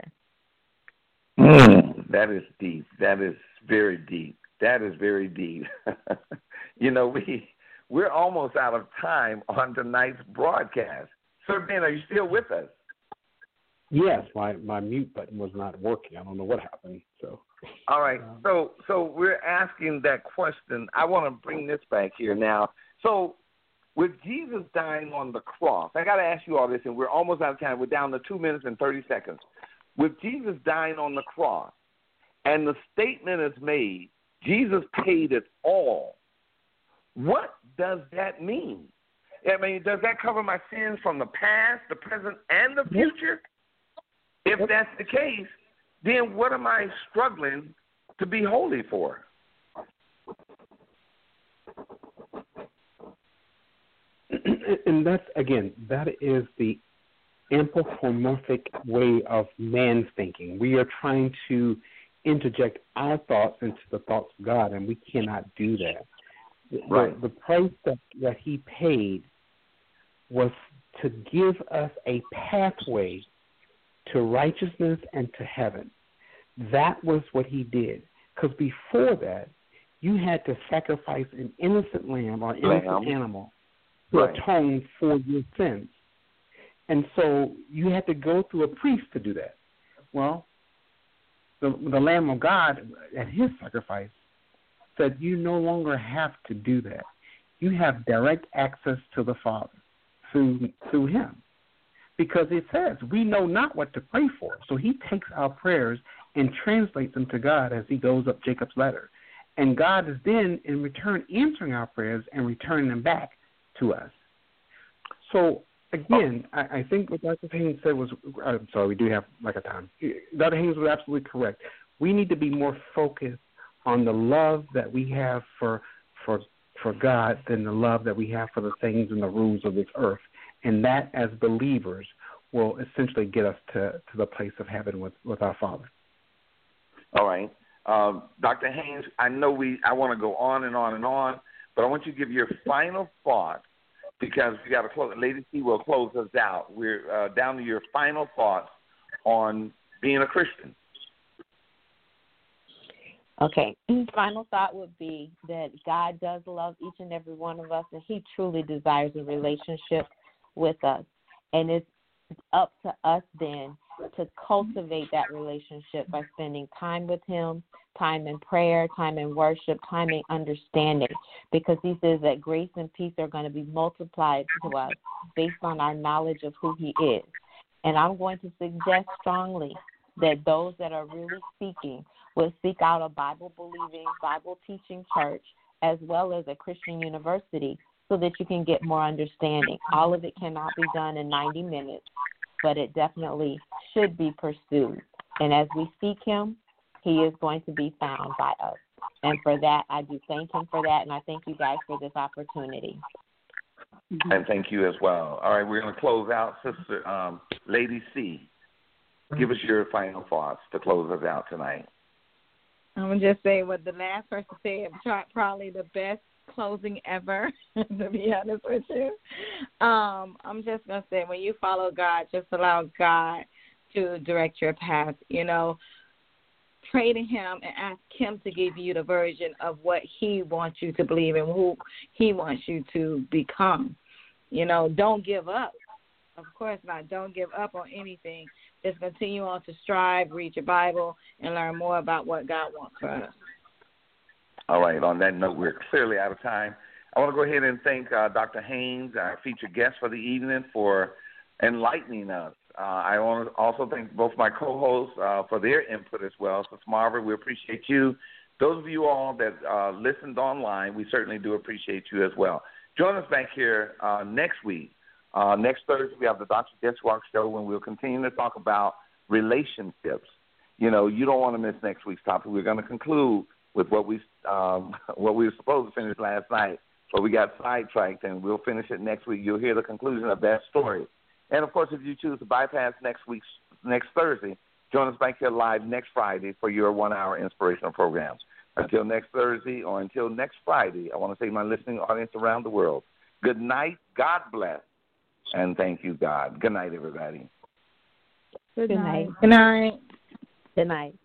That is deep. That is very deep. You know, we're almost out of time on tonight's broadcast. Sir Ben, are you still with us? Yes, my mute button was not working. I don't know what happened. So. All right. So we're asking that question. I want to bring this back here now. So with Jesus dying on the cross, I got to ask you all this, and we're almost out of time. We're down to 2 minutes and 30 seconds. With Jesus dying on the cross, and the statement is made, Jesus paid it all. What does that mean? I mean, does that cover my sins from the past, the present, and the future? If that's the case, then what am I struggling to be holy for? And that is the anthropomorphic way of man's thinking. We are trying to interject our thoughts into the thoughts of God, and we cannot do that. Right. The price that he paid was to give us a pathway to righteousness and to heaven. That was what he did. Because before that, you had to sacrifice an innocent lamb or innocent animal to atone for your sins. And so you had to go through a priest to do that. Well, the Lamb of God at his sacrifice said you no longer have to do that. You have direct access to the Father through him. Because it says, we know not what to pray for. So he takes our prayers and translates them to God as he goes up Jacob's ladder. And God is then, in return, answering our prayers and returning them back to us. So, again, I think what Dr. Haynes said was, I'm sorry, we do have like a time. Dr. Haynes was absolutely correct. We need to be more focused on the love that we have for God than the love that we have for the things and the rules of this earth. And that, as believers, will essentially get us to the place of heaven with our Father. All right. Dr. Haynes, I know I want to go on and on and on, but I want you to give your final thoughts because we got to close. Lady C will close us out. We're down to your final thoughts on being a Christian. Okay. Final thought would be that God does love each and every one of us, and he truly desires a relationship with us. And it's up to us then to cultivate that relationship by spending time with him, time in prayer, time in worship, time in understanding, because he says that grace and peace are going to be multiplied to us based on our knowledge of who he is. And I'm going to suggest strongly that those that are really seeking will seek out a Bible-believing, Bible-teaching church as well as a Christian university so that you can get more understanding. All of it cannot be done in 90 minutes, but it definitely should be pursued. And as we seek him, he is going to be found by us. And for that, I do thank him for that, and I thank you guys for this opportunity. And thank you as well. All right, we're going to close out. Sister Lady C, give us your final thoughts to close us out tonight. I'm going to just say what the last person said, probably the best closing ever, to be honest with you. I'm just going to say, when you follow God, just allow God to direct your path. You know, pray to him and ask him to give you the version of what he wants you to believe and who he wants you to become. You know, don't give up. Of course not. Don't give up on anything. Just continue on to strive, read your Bible, and learn more about what God wants for us. All right. On that note, we're clearly out of time. I want to go ahead and thank Dr. Haynes, our featured guest for the evening, for enlightening us. I want to also thank both my co-hosts for their input as well. So, Marvin, we appreciate you. Those of you all that listened online, we certainly do appreciate you as well. Join us back here next week. Next Thursday, we have the Dr. Jess Rock Show, when we'll continue to talk about relationships. You know, you don't want to miss next week's topic. We're going to conclude with what we were supposed to finish last night, but we got sidetracked, and we'll finish it next week. You'll hear the conclusion of that story. And, of course, if you choose to bypass next Thursday, join us back here live next Friday for your 1-hour inspirational programs. Until next Thursday or until next Friday, I want to say to my listening audience around the world, good night, God bless, and thank you, God. Good night, everybody. Good night. Good night. Good night.